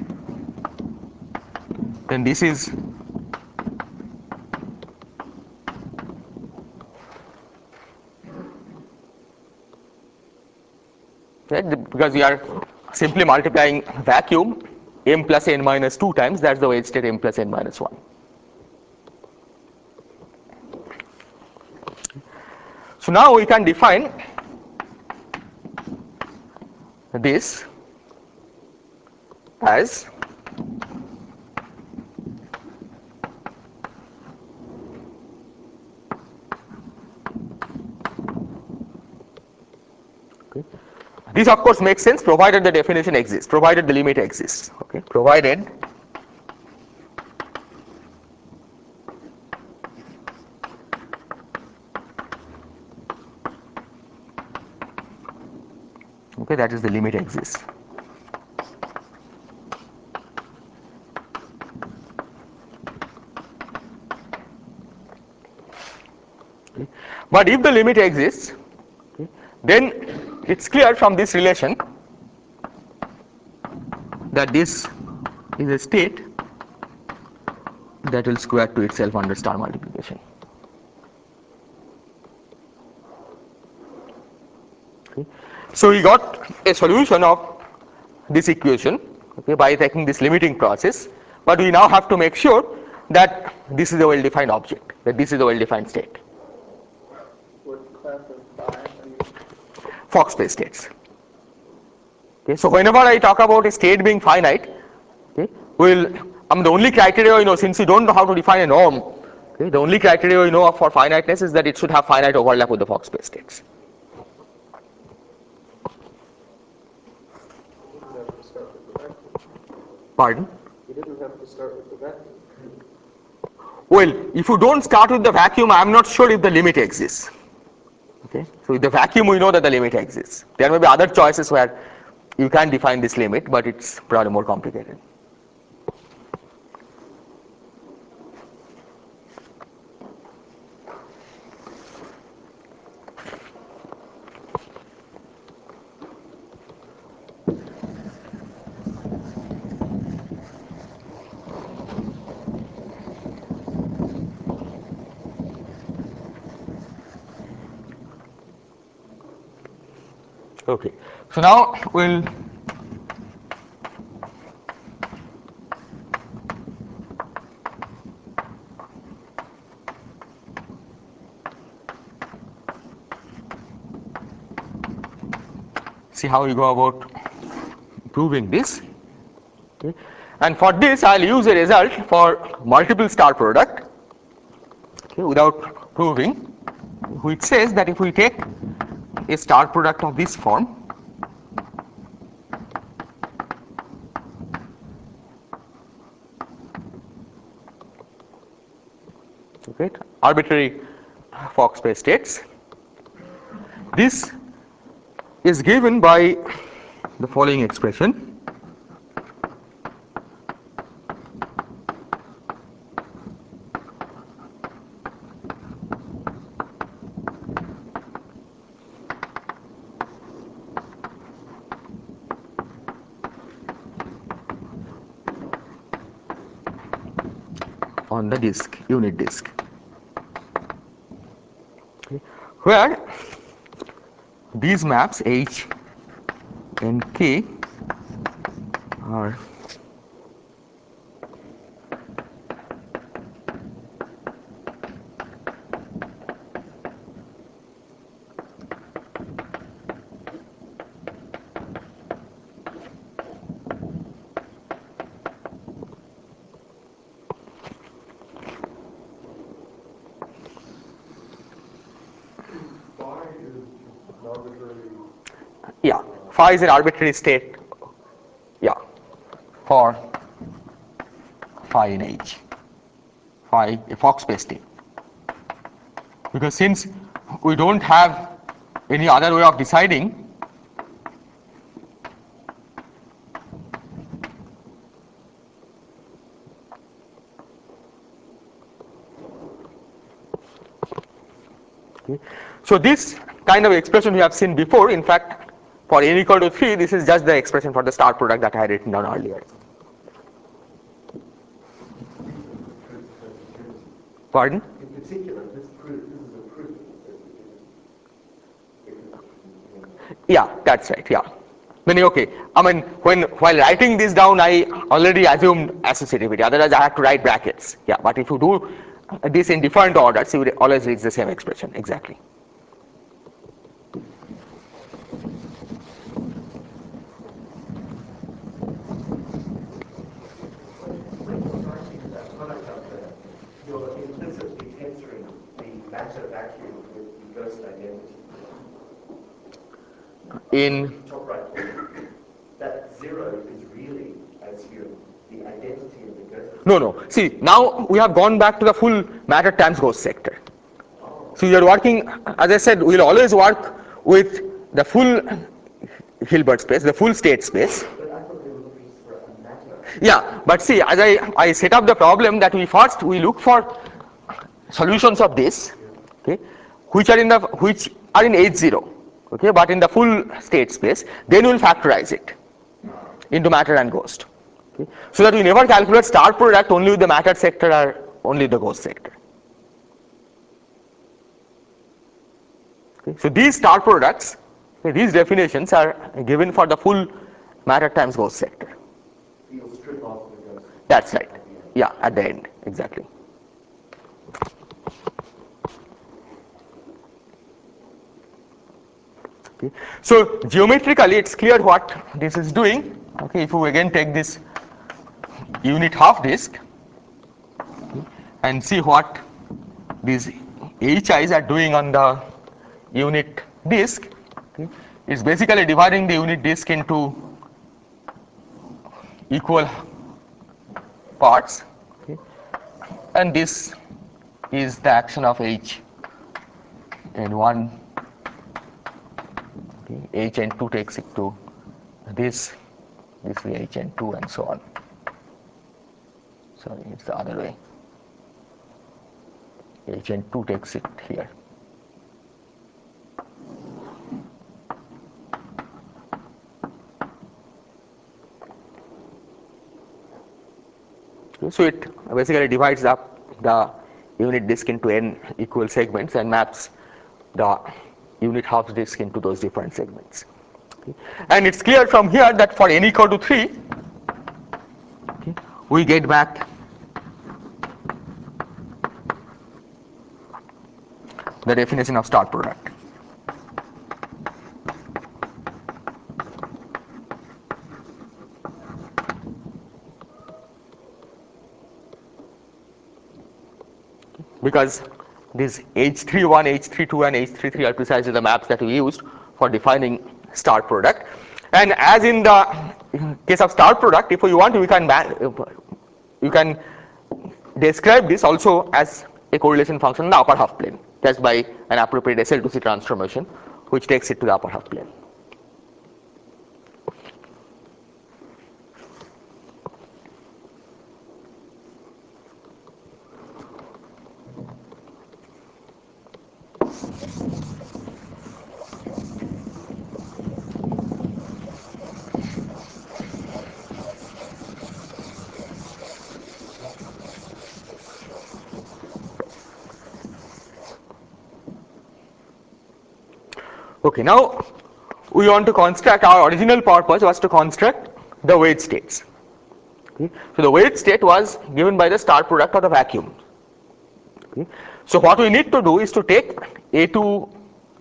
then this is right, because we are simply multiplying vacuum m plus n minus 2 times, that's the wedge state m plus n minus 1. So now we can define this as okay. This of course makes sense provided the definition exists, provided the limit exists, okay, provided okay, that is the limit exists. Okay. But if the limit exists, okay, then it's clear from this relation that this is a state that will square to itself under star multiplication. Okay. So we got a solution of this equation, okay, by taking this limiting process, but we now have to make sure that this is a well defined object, that this is a well defined state. What class of phi are you? Fock space states. Okay, so whenever I talk about a state being finite, okay, the only criteria, since we don't know how to define a norm, okay, the only criteria we know for finiteness is that it should have finite overlap with the Fock space states. You didn't have to start with the vacuum. Pardon? You didn't have to start with the vacuum. Well, if you don't start with the vacuum, I am not sure if the limit exists. Okay, so with the vacuum we know that the limit exists. There may be other choices where you can define this limit, but it's probably more complicated. Okay, so now we'll see how we go about proving this. Okay. And for this I'll use a result for multiple star product, okay, without proving, which says that if we take a star product of this form, okay, arbitrary Fock space states, this is given by the following expression. On the disk, unit disk, okay, where these maps H and K are Phi is an arbitrary. yeah, phi is an arbitrary state, yeah, for phi in H, phi a Fock space state, because since we don't have any other way of deciding okay. So this kind of expression we have seen before. In fact, for n equal to 3, this is just the expression for the star product that I had written down earlier. Pardon? In particular, this is a proof that Yeah, that's right. Yeah. Meaning, okay. I mean, while writing this down, I already assumed associativity. Otherwise, I have to write brackets. Yeah. But if you do this in different orders, you will always reach the same expression. Exactly. when you're writing that product calculator, you're implicitly tensoring the matter vacuum with the ghost identity. In Top right corner. That 0 is really, as you, the identity of the ghost. no. See, now we have gone back to the full matter times ghost sector. So you are working, as I said, we will always work with the full Hilbert space, the full state space. But I thought they were looking for a matter. Yeah, but see, as I set up the problem that we look for solutions of this, okay, which are in H0, okay, but in the full state space, then we will factorize it into matter and ghost, okay, so that we never calculate star product only with the matter sector or only the ghost sector. Okay, so these star products, okay, these definitions are given for the full matter times ghost sector. You'll strip off the ghost. That's right. Yeah, at the end, exactly. Okay. So geometrically, it's clear what this is doing. Okay, if we again take this unit half disk and see what these HIs are doing on the unit disk, okay, it's basically dividing the unit disk into equal parts, okay, and this is the action of H and 1, okay, H and 2 takes it to this H and 2 and so on. Sorry, it's the other way. H and 2 takes it here. Okay, so it basically divides up the unit disk into n equal segments and maps the unit half disk into those different segments. Okay. And it's clear from here that for n equal to 3, okay, we get back the definition of star product. Because these H31, H32 and H33 are precisely the maps that we used for defining star product. And as in the case of star product, if you want, you can describe this also as a correlation function in the upper half plane, just by an appropriate SL to C transformation, which takes it to the upper half plane. Okay, now we want to construct, our original purpose was to construct the weight states. Okay. So the weight state was given by the star product of the vacuum. Okay. So what we need to do is to take A2,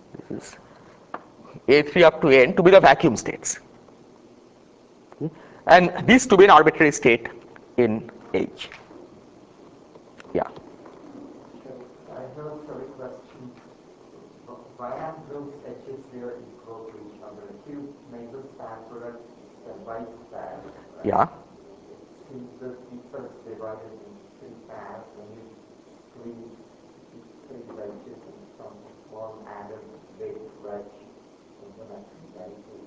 A3 up to N to be the vacuum states, okay, and this to be an arbitrary state in H. Yeah. I have a silly question. Why are those edges here equal to each other? If you make the star product the right side, right? Yeah. Since the pizza is divided in three halves, when you squeeze three wedges and some small added big wedge international density.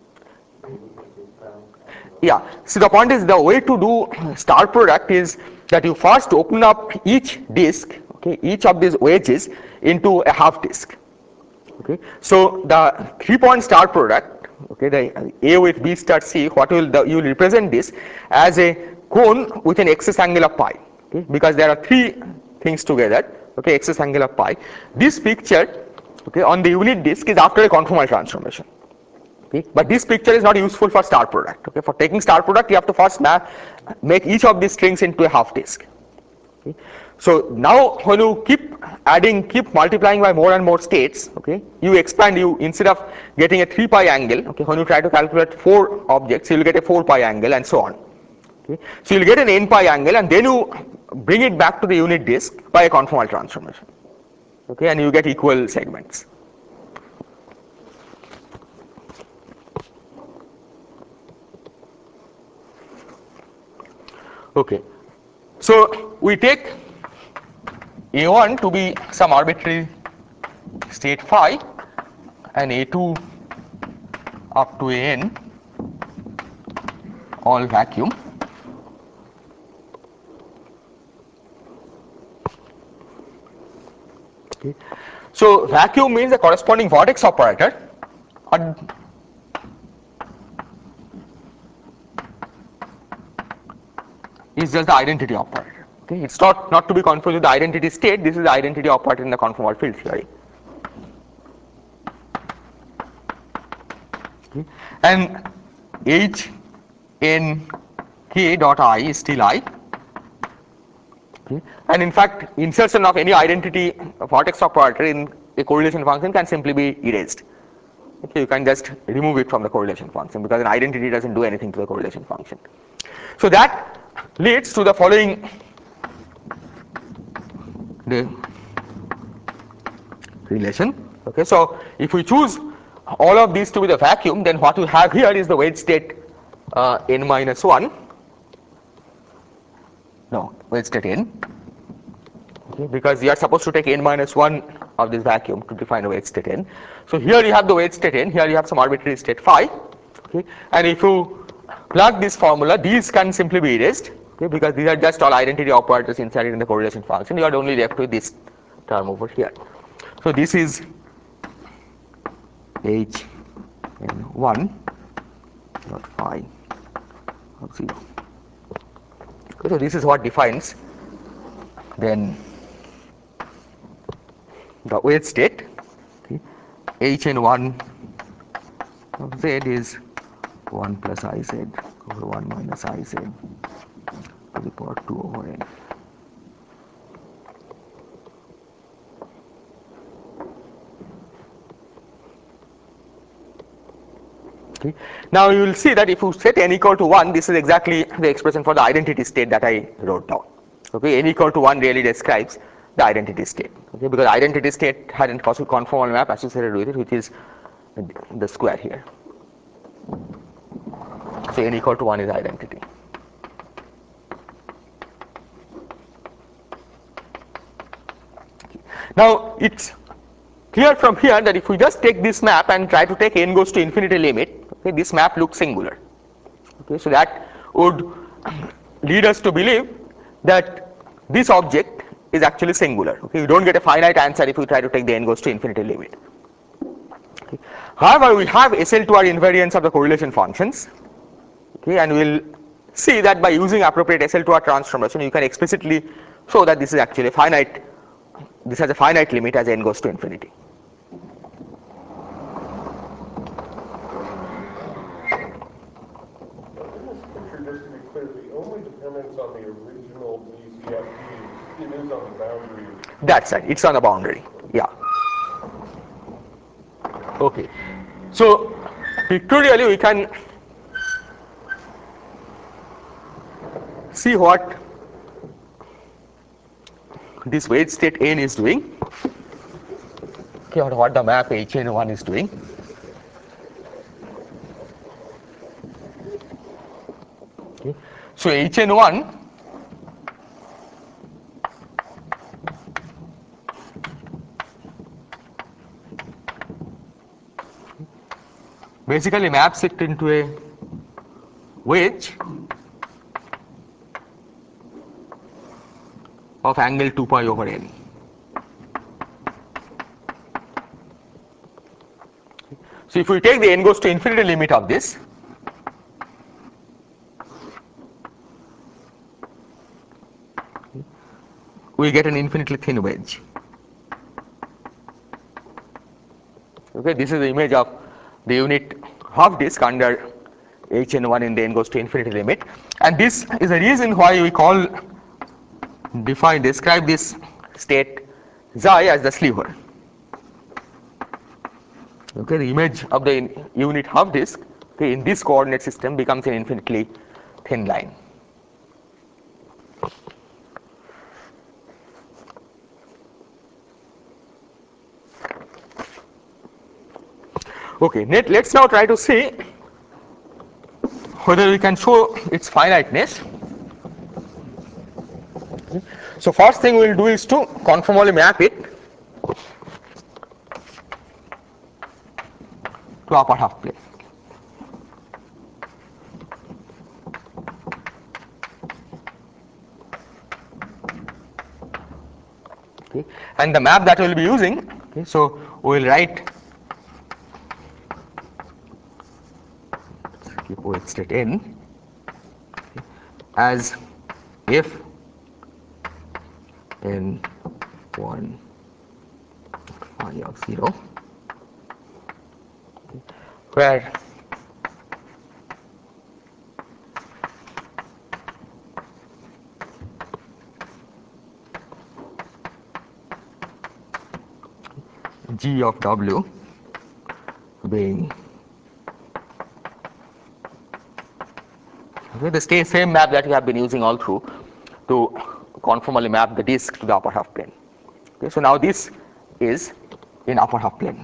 Yeah, so the point is the way to do star product is that you first open up each disk, okay, each of these wedges into a half disk. Okay, so the 3-point star product, okay, the A with B star C, what will you will represent this as a cone with an excess angle of pi, okay, because there are three things together, okay, excess angle of pi. This picture, okay, on the unit disk is after a conformal transformation. Okay, but this picture is not useful for star product. Okay, for taking star product, you have to first make each of these strings into a half disk. Okay. So now when you keep adding, keep multiplying by more and more states, okay, you expand, you instead of getting a 3 pi angle, okay, when you try to calculate 4 objects, you will get a 4 pi angle and so on. Okay. So you will get an n pi angle and then you bring it back to the unit disk by a conformal transformation. Okay, and you get equal segments. Okay, so we take A1 to be some arbitrary state phi and A2 up to An all vacuum. Okay. So vacuum means the corresponding vertex operator is just the identity operator. Okay, it's not to be confused with the identity state. This is the identity operator in the conformal field theory. Okay. And H n k dot I is still I. Okay. And in fact, insertion of any identity vertex operator in a correlation function can simply be erased. Okay, you can just remove it from the correlation function because an identity doesn't do anything to the correlation function. So that leads to the following relation. Okay, so if we choose all of these to be the vacuum, then what we have here is the wedge state n minus 1. No, wedge state n. Okay, because we are supposed to take n minus 1 of this vacuum to define a wedge state n. So here you have the wedge state n, here you have some arbitrary state phi. Okay, and if you plug this formula, these can simply be erased, okay, because these are just all identity operators inserted in the correlation function. You are only left with this term over here. So this is H n 1 dot phi of 0. Okay, so this is what defines then the wedge state. Okay, H n 1 of z is 1 plus I z over 1 minus I z to the power 2 over n. Okay. Now you will see that if you set n equal to 1, this is exactly the expression for the identity state that I wrote down. Okay, n equal to 1 really describes the identity state. Okay, because identity state had a conformal map associated with it, which is the square here. So n equal to 1 is identity. Now it's clear from here that if we just take this map and try to take n goes to infinity limit, okay, this map looks singular. Okay, so that would lead us to believe that this object is actually singular. Okay, you don't get a finite answer if you try to take the n goes to infinity limit. Okay. However, we have SL2R invariance of the correlation functions. Okay, and we'll see that by using appropriate SL2R transformation, you can explicitly show that this is actually a finite. This has a finite limit as n goes to infinity. Just to be clear, the only dependence on the original DCFT, it is on the boundary. That's right, it's on the boundary. Yeah. Okay. So pictorially we can see what this wedge state n is doing. Okay, or what the map Hn1 is doing. Okay. So Hn1 basically maps it into a wedge of angle 2 pi over n. So if we take the n goes to infinity limit of this, we get an infinitely thin wedge. Okay, this is the image of the unit half disk under Hn1 in the n goes to infinity limit, and this is the reason why we describe this state xi as the sliver. Okay, the image of the unit half disk, okay, in this coordinate system becomes an infinitely thin line. Okay, let's now try to see whether we can show its finiteness. Okay. So first thing we will do is to conformally map it to upper half plane. Okay. And the map that we will be using, okay, so we will write with state n as f n1 phi of 0, where g of w being the same map that we have been using all through to conformally map the disk to the upper half plane. Okay, so now this is in upper half plane.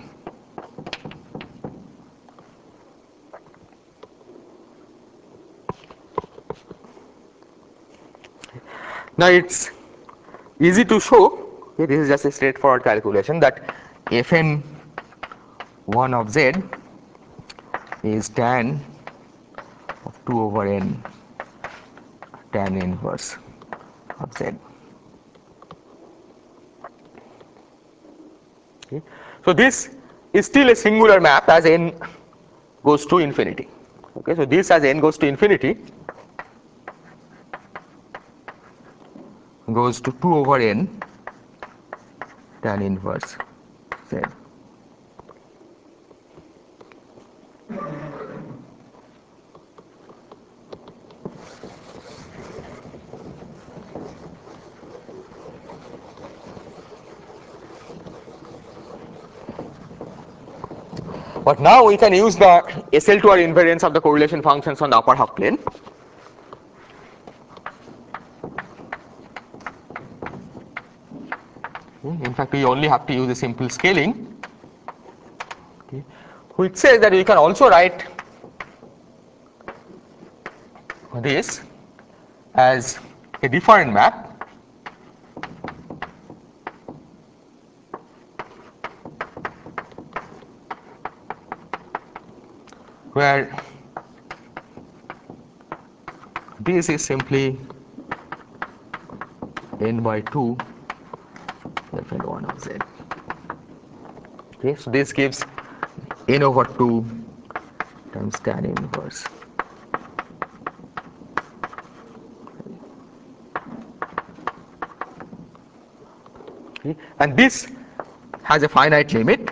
Now it's easy to show, okay, this is just a straightforward calculation, that Fn1 of z is tan of 2 over n tan inverse of z. Okay. So this is still a singular map as n goes to infinity. Okay, so this as n goes to infinity goes to 2 over n tan inverse z. But now we can use the SL2R invariance of the correlation functions on the upper half plane. In fact, we only have to use a simple scaling, okay, which says that we can also write this as a different map where this is simply n by 2 Fn1 of z. Okay, so this gives n over 2 times tan inverse. Okay, and this has a finite limit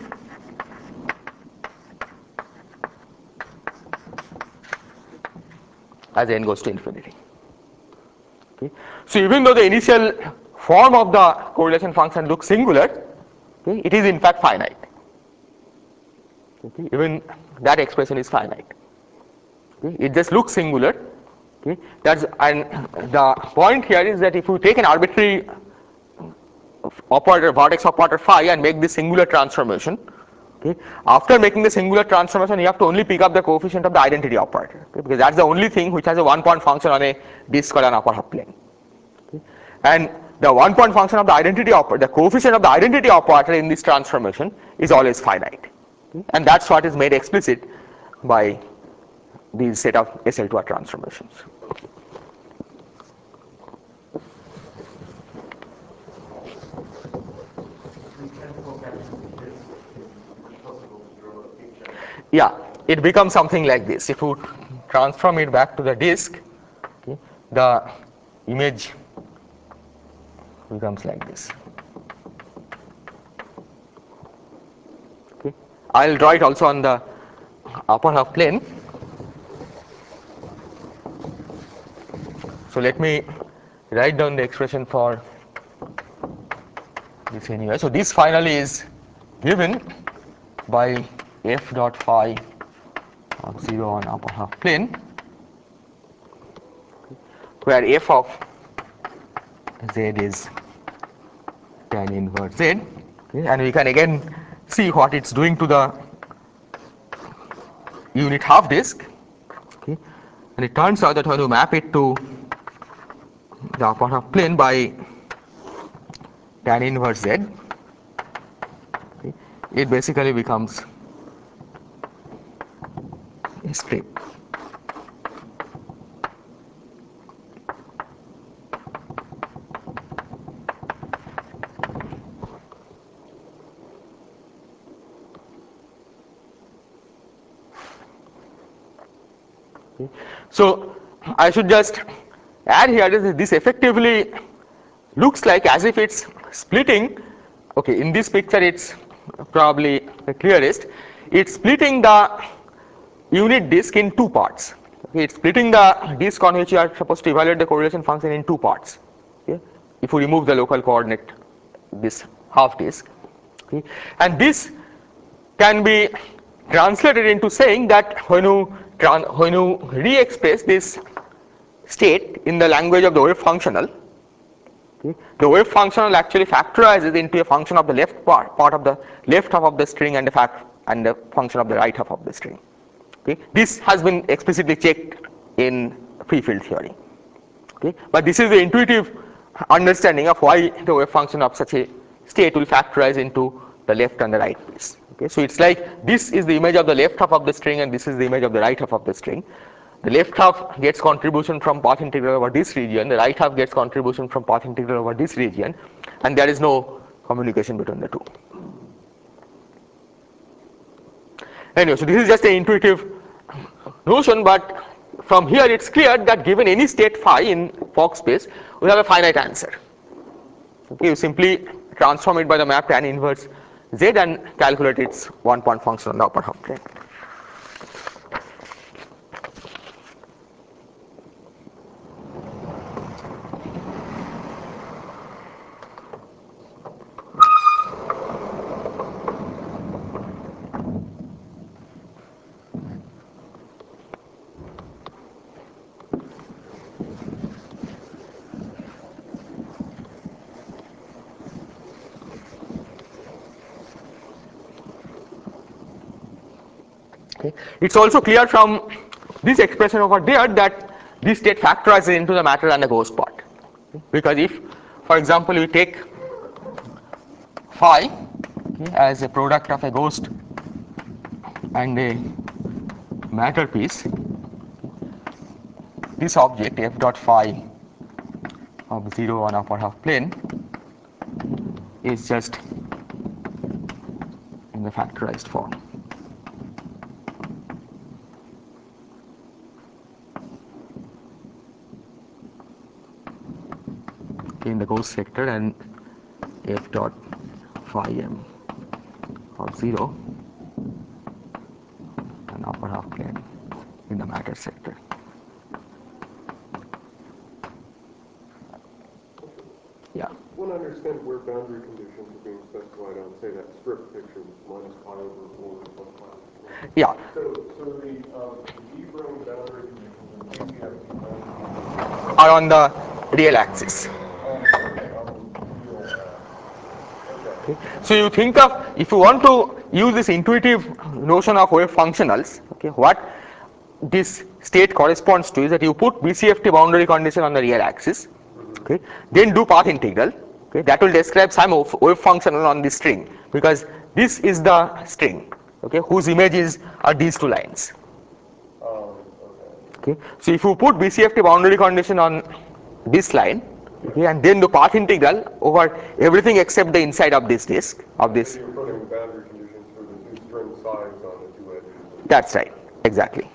as n goes to infinity. Okay. So even though the initial form of the correlation function looks singular, okay, it is in fact finite. Okay. Even that expression is finite. Okay. It just looks singular. Okay. And the point here is that if you take an arbitrary operator, vertex operator phi, and make this singular transformation, okay, after making the singular transformation you have to only pick up the coefficient of the identity operator, okay, because that's the only thing which has a one-point function on a disk or an upper half plane. Okay. And the one-point function of the identity operator, the coefficient of the identity operator in this transformation is always finite, okay, and that's what is made explicit by these set of SL2R transformations. Yeah, it becomes something like this. If you transform it back to the disk, okay, the image becomes like this. Okay. I'll draw it also on the upper half plane. So let me write down the expression for this anyway. So this finally is given by f dot phi of 0 on upper half plane, where f of z is tan inverse z, okay, and we can again see what it's doing to the unit half disk, okay, and it turns out that when you map it to the upper half plane by tan inverse z, okay, it basically becomes a strip. Okay. So I should just add here that this effectively looks like as if it's splitting. Okay, in this picture it's probably the clearest. It's splitting the unit disk in two parts. Okay, it's splitting the disk on which you are supposed to evaluate the correlation function in two parts. Okay, if you remove the local coordinate, this half disk. Okay, and this can be translated into saying that when you re-express this state in the language of the wave functional, okay, the wave functional actually factorizes into a function of the left part of the left half of the string and the function of the right half of the string. Okay, this has been explicitly checked in free field theory. Okay, but this is the intuitive understanding of why the wave function of such a state will factorize into the left and the right piece. Okay, so it's like this is the image of the left half of the string and this is the image of the right half of the string. The left half gets contribution from path integral over this region, the right half gets contribution from path integral over this region, and there is no communication between the two. Anyway, so this is just an intuitive notion, but from here it's clear that given any state phi in Fock space, we have a finite answer. Okay, you simply transform it by the map tan inverse z and calculate its one-point function on the upper half plane. Okay. It's also clear from this expression over there that this state factorizes into the matter and the ghost part. Because if, for example, we take phi, okay, as a product of a ghost and a matter piece, this object f dot phi of 0 on upper half plane is just in the factorized form. Okay, in the ghost sector, and f dot phi m of 0 on upper half plane in the matter sector. Yeah. One understands where boundary conditions are being specified on, say, that strip picture with minus pi over 4 plus pi. Yeah. So the D-Brome boundary conditions and BCFT boundary conditions Are on the real axis. on the real, okay. So you think of, if you want to use this intuitive notion of wave functionals, okay, what this state corresponds to is that you put BCFT boundary condition on the real axis, okay, then do path integral, okay, that will describe some wave functional on this string, because this is the string, okay, whose images are these two lines. Okay, so if you put BCFT boundary condition on this line, okay, and then the path integral over everything except the inside of this disk of this. And you're putting the boundary conditions for the two string sides on the two edges. That's right, exactly.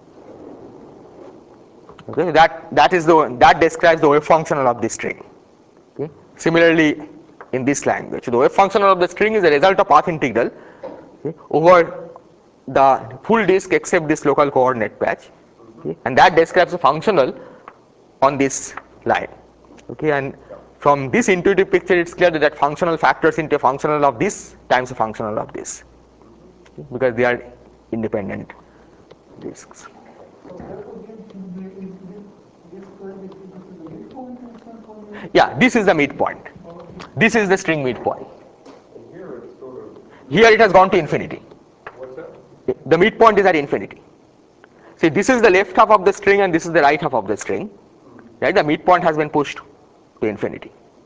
Okay, that describes the wave functional of this string. Okay. Similarly, in this language, the wave functional of the string is a result of path integral, okay, over the full disk except this local coordinate patch, okay, and that describes a functional on this line. Okay, and from this intuitive picture, it's clear that that functional factors into a functional of this times a functional of this, okay, because they are independent disks. So therefore, this curve is equal to the midpoint in some point. Yeah, this is the midpoint. This is the string midpoint. And here it's sort of, Here it has gone to infinity. what's that? The midpoint is at infinity. See, this is the left half of the string and this is the right half of the string. Right? The midpoint has been pushed to infinity.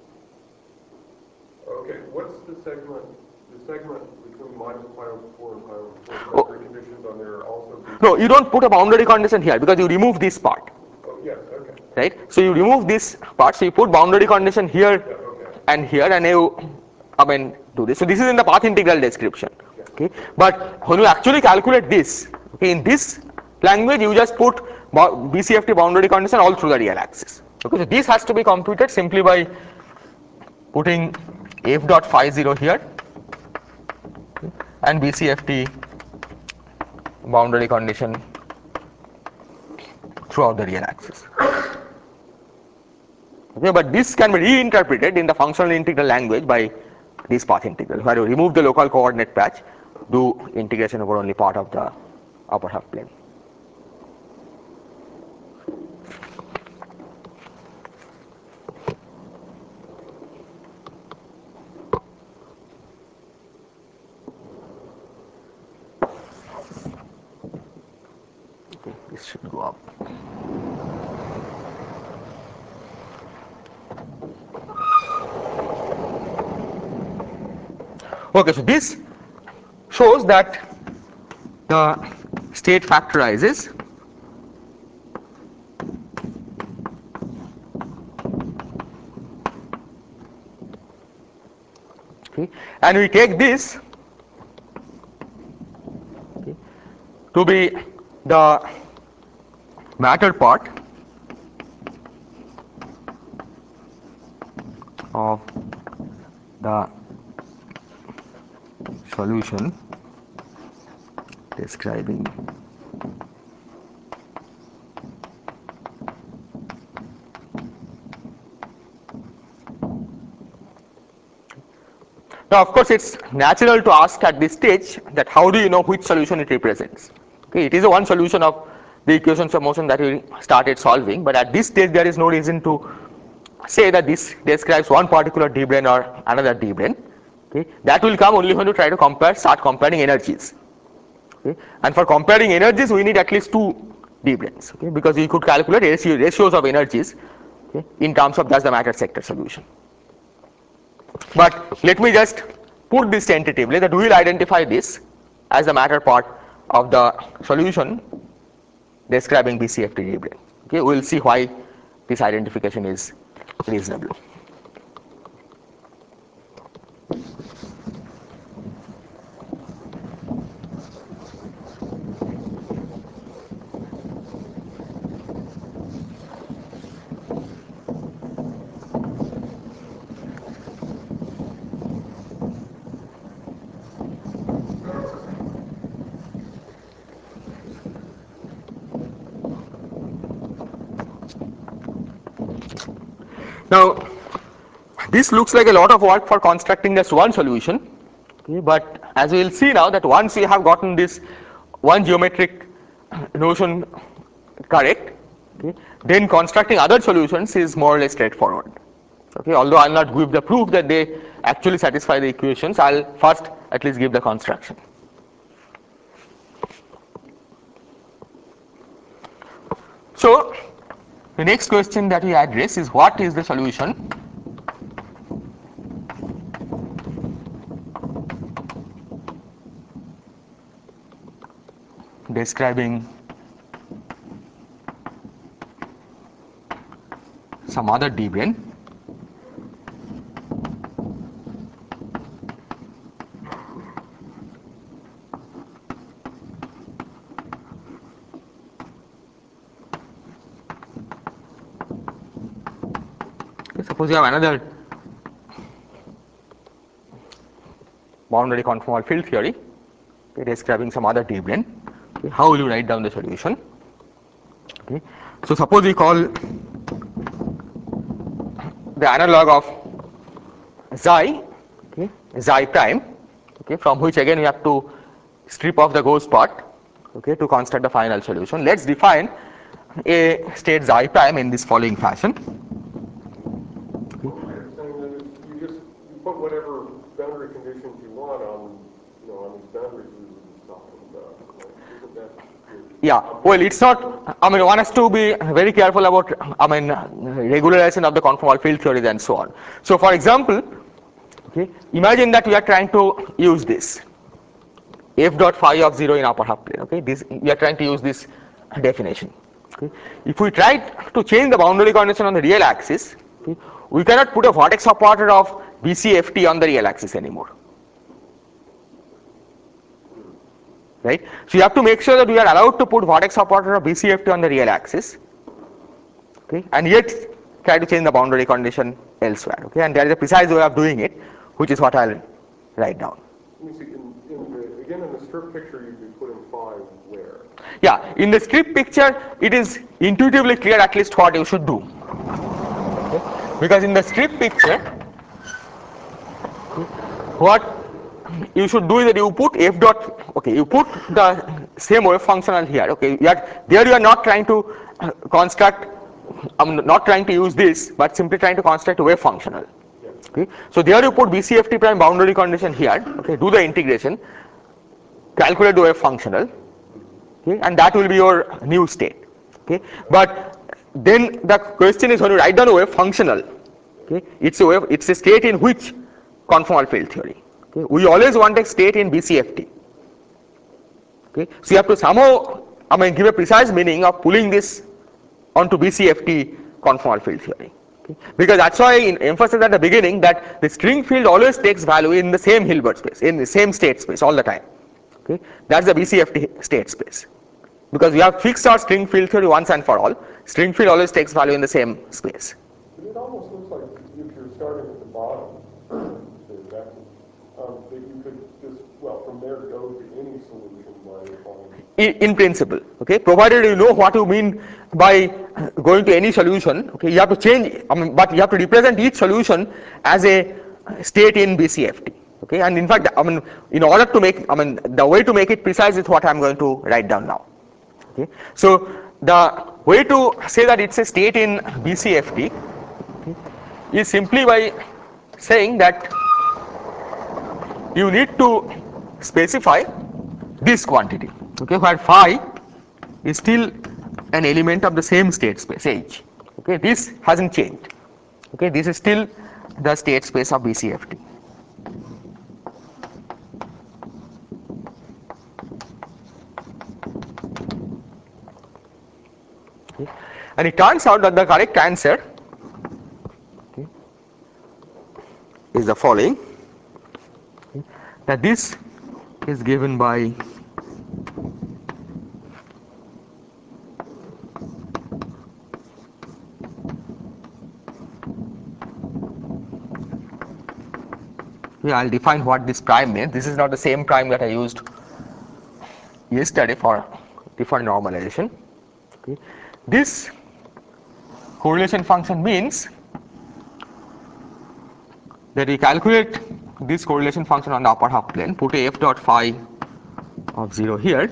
Okay, what's the segment between minus pi over 4 and pi over 4? Oh. Boundary conditions on there also be? No, you don't put a boundary condition here because you remove this part. Oh, yes, okay. Right? So you remove this part, so you put boundary condition here Yeah, okay. and here, and you do this. So this is in the path integral description. Okay, but when you actually calculate this, okay, in this language you just put BCFT boundary condition all through the real axis. Okay, so this has to be computed simply by putting f dot phi 0 here, okay, and BCFT boundary condition throughout the real axis. Okay, but this can be reinterpreted in the functional integral language by this path integral, where you remove the local coordinate patch, do integration over only part of the upper half plane. Okay, this should go up. Okay, so this shows that the state factorizes, okay, and we take this, okay, to be the matter part of the solution describing now. Of course, it's natural to ask at this stage that how do you know which solution it represents. Okay, it is a one solution of the equations of motion that we started solving, but at this stage there is no reason to say that this describes one particular d brane or another d brane. Okay, that will come only when you try to start comparing energies. Okay, and for comparing energies we need at least two d branes, okay, because we could calculate ratios of energies, okay, in terms of just the matter sector solution. But let me just put this tentatively that we will identify this as the matter part of the solution describing BCFT d brane. Okay, we will see why this identification is reasonable. Now, this looks like a lot of work for constructing just one solution, okay, but as we will see now that once we have gotten this one geometric notion correct, okay, then constructing other solutions is more or less straightforward. Okay, although I will not give the proof that they actually satisfy the equations, I will first at least give the construction. So, the next question that we address is what is the solution describing some other D brane. Suppose you have another boundary conformal field theory, okay, describing some other D brane. Okay, how will you write down the solution? Okay. So suppose we call the analog of xi, okay, xi prime, okay, from which again we have to strip off the ghost part, okay, to construct the final solution. Let's define a state xi prime in this following fashion. You're saying that you put whatever boundary conditions you want on, on these boundaries we were just talking about. Right? Isn't that Yeah, well, it's not, I mean, one has to be very careful about, I mean, regularization of the conformal field theories and so on. So, for example, okay, imagine that we are trying to use this f dot phi of 0 in upper half plane, okay, this, we are trying to use this definition. Okay. If we try to change the boundary condition on the real axis, okay, we cannot put a vertex operator of BCFT on the real axis anymore. Right? So you have to make sure that we are allowed to put vertex operator of BCFT on the real axis, okay, and yet try to change the boundary condition elsewhere. Okay, and there is a precise way of doing it, which is what I'll write down. Let me see, again in the strip picture you'd be putting phi where? Yeah, in the strip picture it is intuitively clear at least what you should do. Okay? Because in the strip picture, what you should do is that you put f dot, okay, you put the same wave functional here, okay, there you are not trying to construct, I'm not trying to use this, but simply trying to construct a wave functional. Okay, so there you put BCFT prime boundary condition here, okay, do the integration, calculate the wave functional, okay, and that will be your new state. Okay, but then the question is when you write down a wave functional, okay, it's a state in which conformal field theory. Okay, we always want a state in BCFT. Okay, so you have to somehow, I mean, give a precise meaning of pulling this onto BCFT conformal field theory. Okay, because that's why I emphasized at the beginning that the string field always takes value in the same Hilbert space, in the same state space all the time. Okay, that's the BCFT state space. Because we have fixed our string field theory once and for all, string field always takes value in the same space. But it almost looks like if you're starting at the bottom, that you could just, well, from there go to any solution by applying. In principle, okay, provided you know what you mean by going to any solution, okay, you have to change, I mean, but you have to represent each solution as a state in BCFT. Okay, and in fact, I mean, in order to make, I mean, the way to make it precise is what I am going to write down now. Okay, so the way to say that it's a state in BCFT, okay, is simply by saying that you need to specify this quantity, okay, where phi is still an element of the same state space H. Okay, this hasn't changed. Okay, this is still the state space of BCFT. Okay. And it turns out that the correct answer, okay, is the following, okay, that this is given by I'll define what this prime means. This is not the same prime that I used yesterday for different normalization. Okay. This correlation function means that we calculate this correlation function on the upper half plane, put a f dot phi of 0 here,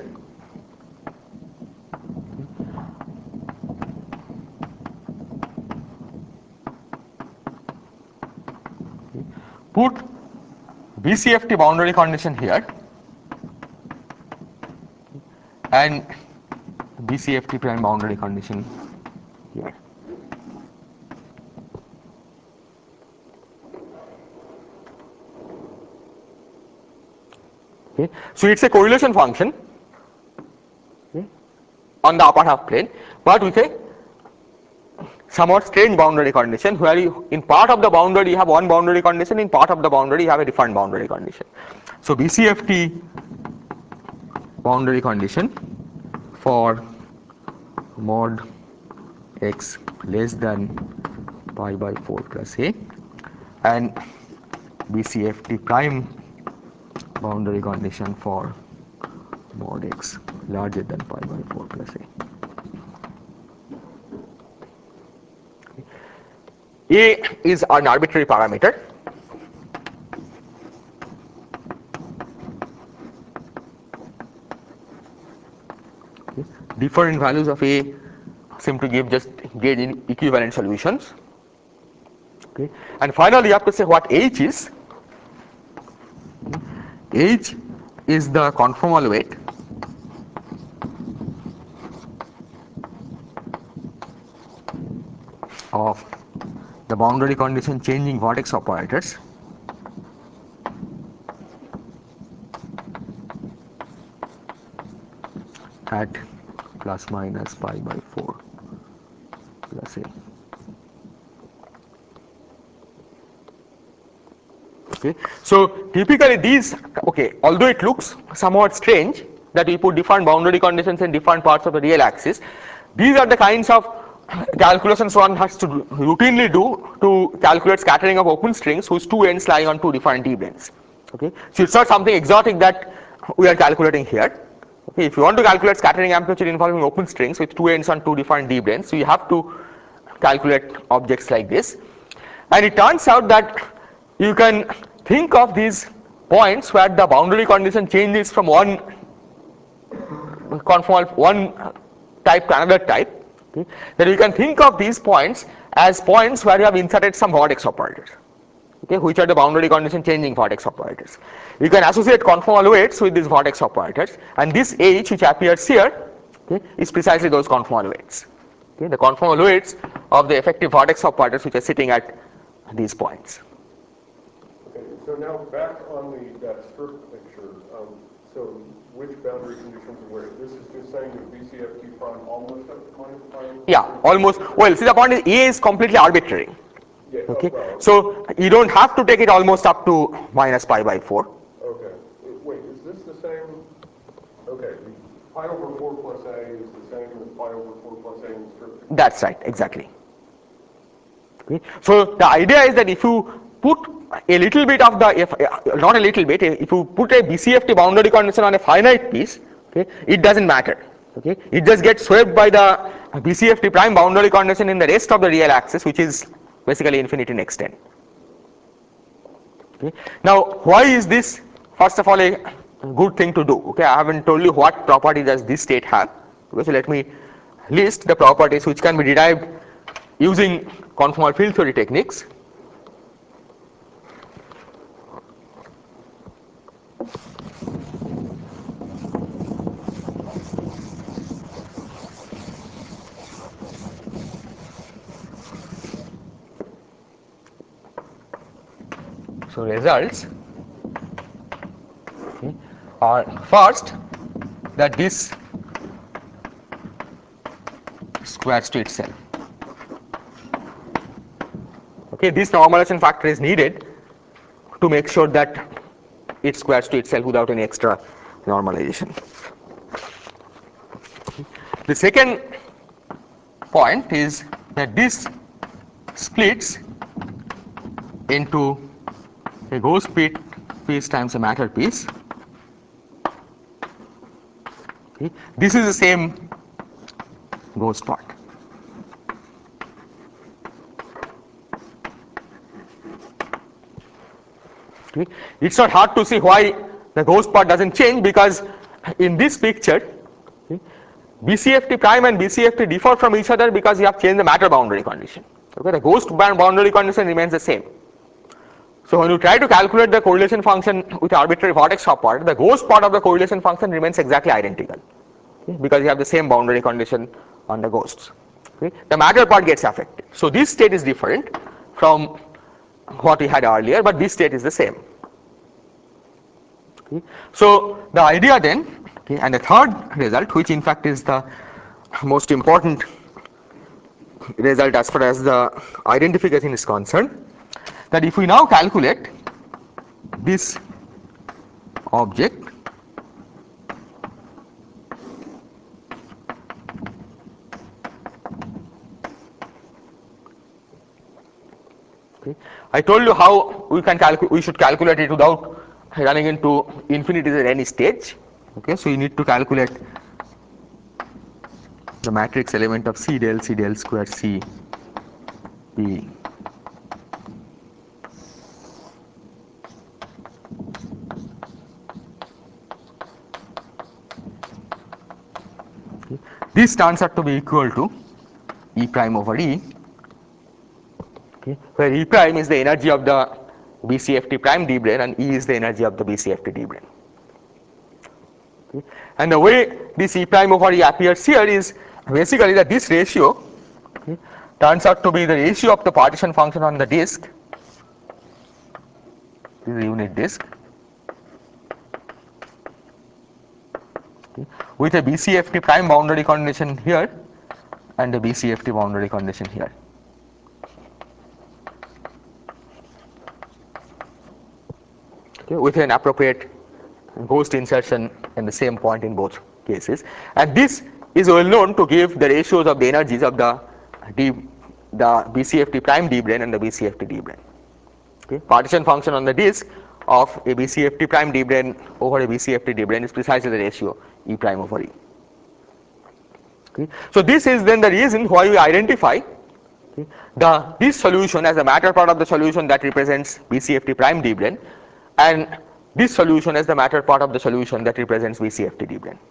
put BCFT boundary condition here and BCFT prime boundary condition here. Okay. So it's a correlation function, okay, on the upper half plane, but with a somewhat strange boundary condition where you, in part of the boundary you have one boundary condition, in part of the boundary you have a different boundary condition. So BCFT boundary condition for mod x less than pi by 4 plus a and BCFT prime boundary condition for mod x larger than pi by 4 plus a. A is an arbitrary parameter. Okay. Different values of A seem to give just gain equivalent solutions. Okay. And finally, you have to say what H is. H is the conformal weight of the boundary condition changing vertex operators at plus minus pi by 4 plus a. Okay. So typically these, okay, although it looks somewhat strange that we put different boundary conditions in different parts of the real axis, these are the kinds of calculations one has to routinely do to calculate scattering of open strings whose two ends lie on two different d-branes. Okay. So it's not something exotic that we are calculating here. Okay. If you want to calculate scattering amplitude involving open strings with two ends on two different d-branes, so you have to calculate objects like this, and it turns out that you can think of these points where the boundary condition changes from one conformal one type to another type. Okay. Then you can think of these points as points where you have inserted some vertex operators, okay, which are the boundary condition changing vertex operators. You can associate conformal weights with these vertex operators, and this H which appears here, okay, is precisely those conformal weights. Okay. The conformal weights of the effective vertex operators which are sitting at these points. Okay, so now back on that strip picture, so which boundary conditions are where? This is just saying that BCFT prime almost up to minus pi? Yeah, almost. Well, see, the point is A is completely arbitrary. Yeah, Okay, well, so you don't have to take it almost up to minus pi by 4. okay. Wait, is this the same? Okay, pi over 4 plus a is the same as pi over 4 plus a in the strip picture? That's right, exactly. Okay. So the idea is that if you put a little bit of the, not a little bit, if you put a BCFT boundary condition on a finite piece, okay, it doesn't matter. Okay, it just gets swept by the BCFT prime boundary condition in the rest of the real axis, which is basically infinite in extent. Okay. Now, why is this first of all a good thing to do? Okay, I haven't told you what property does this state have. Okay, so let me list the properties which can be derived using conformal field theory techniques. So results, okay, are first that this squares to itself. Okay, this normalization factor is needed to make sure that it squares to itself without any extra normalization. The second point is that this splits into a ghost piece times a matter piece. Okay. This is the same ghost part. Okay. It's not hard to see why the ghost part doesn't change, because in this picture, okay, BCFT prime and BCFT differ from each other because you have changed the matter boundary condition. Okay, the ghost boundary condition remains the same. So when you try to calculate the correlation function with arbitrary vertex operator, the ghost part of the correlation function remains exactly identical, okay, because you have the same boundary condition on the ghosts. Okay. The matter part gets affected. So this state is different from what we had earlier, but this state is the same. Okay. So the idea then, okay, and the third result, which in fact is the most important result as far as the identification is concerned, that if we now calculate this object, okay, I told you how we should calculate it without running into infinities at any stage. Okay, so you need to calculate the matrix element of C del square C P this turns out to be equal to E prime over E, okay, where E prime is the energy of the BCFT prime D brane and E is the energy of the BCFT D brane. Okay. And the way this E prime over E appears here is basically that this ratio, okay, turns out to be the ratio of the partition function on the disk, this is a unit disk, okay, with a BCFT prime boundary condition here and a BCFT boundary condition here. Okay, with an appropriate ghost insertion in the same point in both cases, and this is well known to give the ratios of the energies of the BCFT prime D brane and the BCFT D brane. Okay, partition function on the disk of a BCFT prime D brane over a BCFT D brane is precisely the ratio E prime over E. Okay. So this is then the reason why we identify, okay, this solution as a matter part of the solution that represents BCFT prime D brane, and this solution as the matter part of the solution that represents BCFT D brane.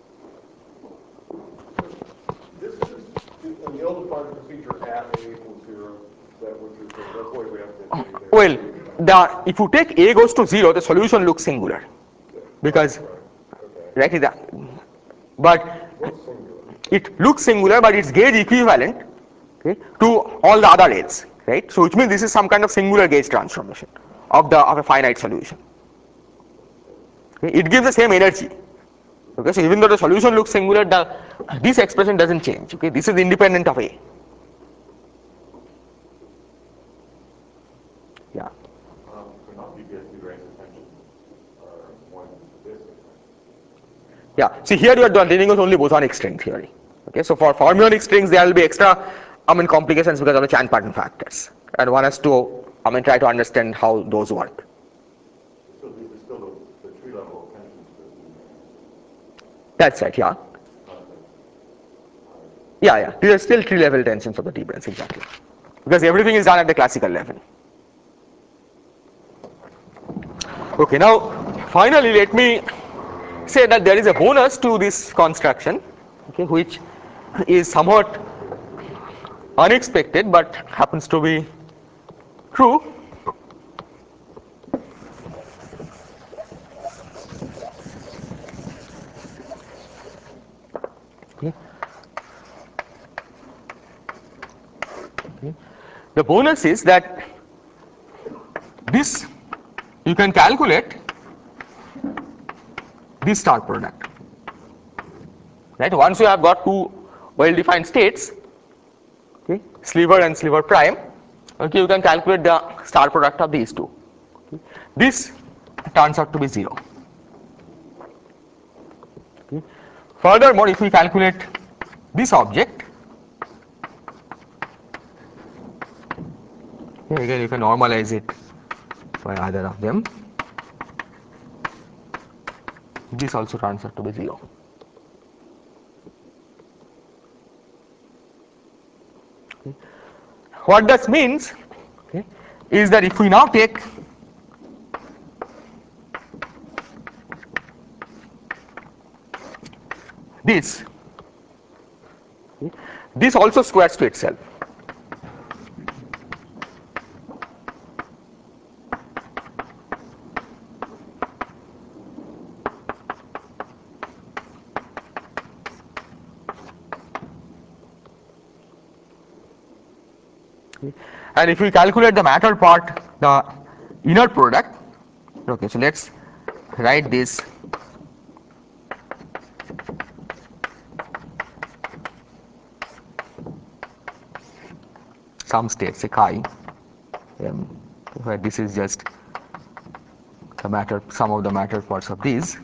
This is an ill-defined procedure at A equals 0. Is that what you're saying? That's why we have to get A there. Well, if you take A goes to 0, the solution looks singular, because Okay. right, but What's singular? it looks singular, but it's gauge equivalent, okay, to all the other A's, right? So which means this is some kind of singular gauge transformation of a finite solution. Okay? It gives the same energy. Okay, so even though the solution looks singular, this expression doesn't change. Okay, this is independent of A. Yeah. So not BPSD range extensions are one this extension. Yeah. See, here you are dealing with only bosonic string theory. Okay, so for fermionic strings there will be extra complications because of the Chern pattern factors, and one has to try to understand how those work. So this is still the tree level tensions that That's right. Yeah. Yeah. These are still tree level tensions of the D branes, exactly, because everything is done at the classical level. Okay. Now, finally, let me say that there is a bonus to this construction, okay, which is somewhat unexpected but happens to be true. Okay. Okay. The bonus is that this you can calculate this star product, right? Once you have got two well defined states, okay, sliver and sliver prime, okay, you can calculate the star product of these two. Okay. This turns out to be 0. Okay. Furthermore, if we calculate this object, okay, again you can normalize it by either of them, this also turns out to be 0. Okay. What this means, okay, is that if we now take this, okay, this also squares to itself. And if we calculate the matter part, the inner product, okay, so let's write this some state, say chi m, where this is just the matter, sum of the matter parts of these.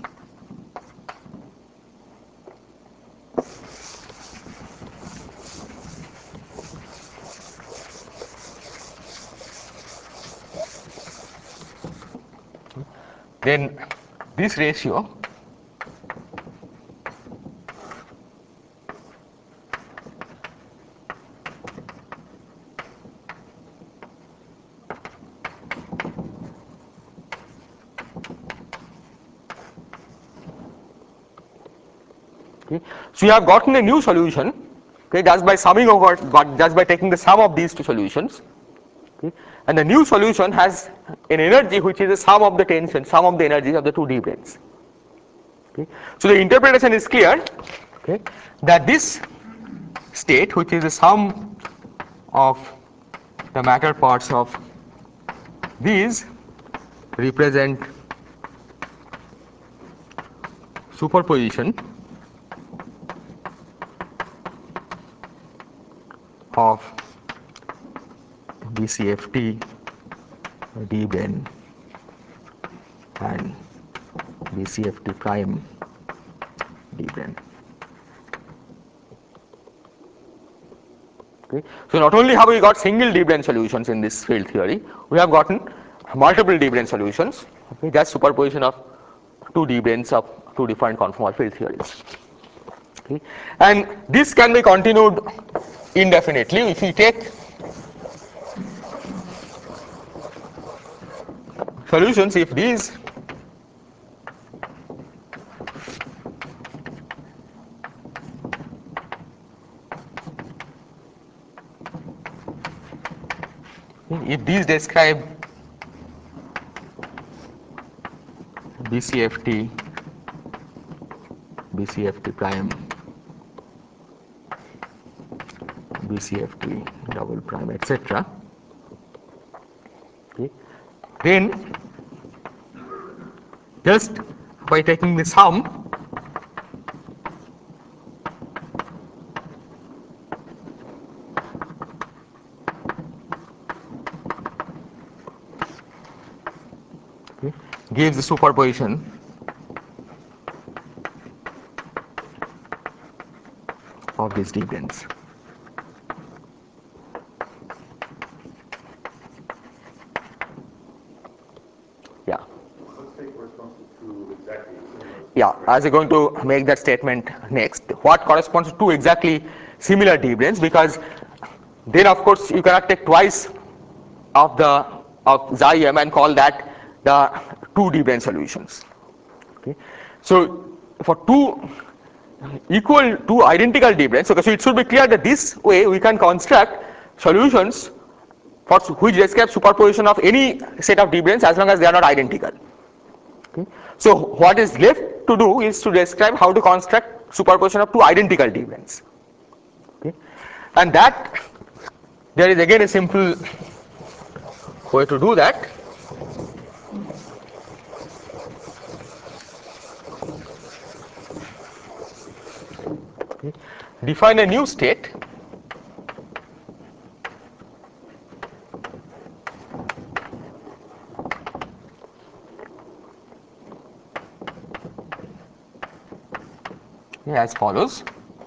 Then this ratio okay. So you have gotten a new solution, okay, just by summing over, but just by taking the sum of these two solutions. Okay. And the new solution has an energy which is the sum of the tension, sum of the energies of the two d branes. Okay. So the interpretation is clear, okay, that this state, which is the sum of the matter parts of these, represent superposition of BCFT d brane and BCFT prime d brane. Okay. So not only have we got single d brane solutions in this field theory, we have gotten multiple d brane solutions, okay, just superposition of two d branes of two different conformal field theories. Okay. And this can be continued indefinitely if we take solutions, if these describe BCFT, BCFT prime, BCFT double prime, etc. Okay. Then just by taking the sum, okay, gives the superposition of these d branes. Yeah. What state corresponds to exactly similar? Yeah, as we're going to make that statement next, what corresponds to two exactly similar d branes, because then of course you cannot take twice of the of xi m and call that the two d brane solutions. Okay. So for two equal, two identical d branes, okay, so it should be clear that this way we can construct solutions for which describe superposition of any set of d branes as long as they are not identical. Okay. So what is left to do is to describe how to construct superposition of two identical d branes. Okay. And that there is again a simple way to do that. Okay. Define a new state as follows.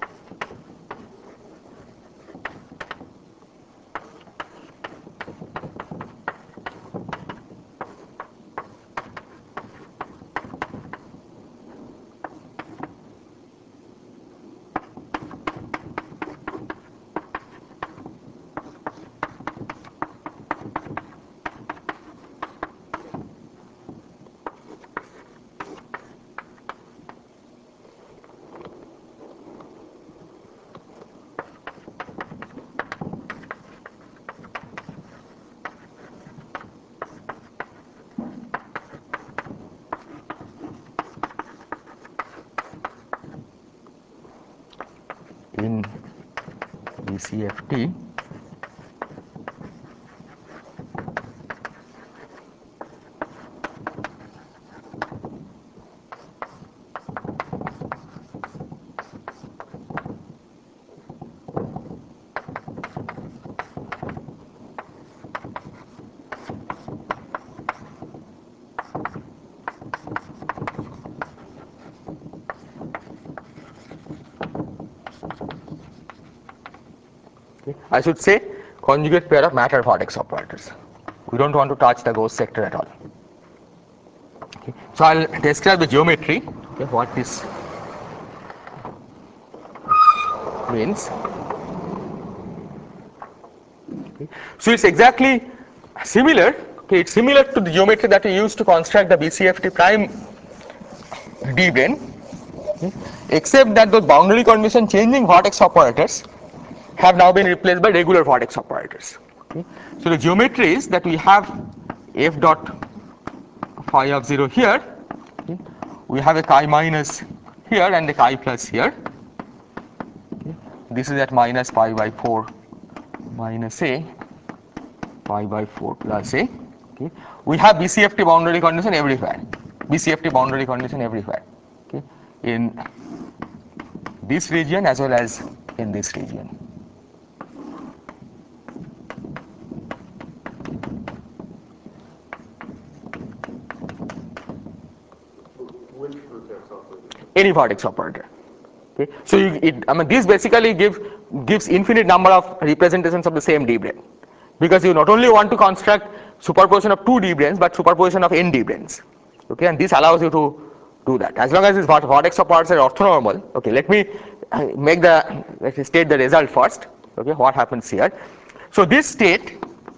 In BCFT I should say conjugate pair of matter vertex operators. We don't want to touch the ghost sector at all. Okay. So I'll describe the geometry, okay, what this means. Okay. So it's exactly similar. Okay, it's similar to the geometry that we used to construct the BCFT prime D-brane, okay, except that those boundary condition changing vertex operators have now been replaced by regular vertex operators. Okay. So the geometry is that we have f dot phi of 0 here, okay. We have a chi minus here and a chi plus here. Okay. This is at minus pi by 4 minus a pi by 4 plus a. Okay. We have BCFT boundary condition everywhere. BCFT boundary condition everywhere. Okay. In this region as well as in this region. Which vertex operator? Any vertex operator. Okay. So this basically gives infinite number of representations of the same D-brane, because you not only want to construct superposition of 2 D-branes but superposition of n D-branes. Okay, and this allows you to do that as long as this vertex operators are orthonormal. Okay, let me state the result first. Okay, what happens here? So this state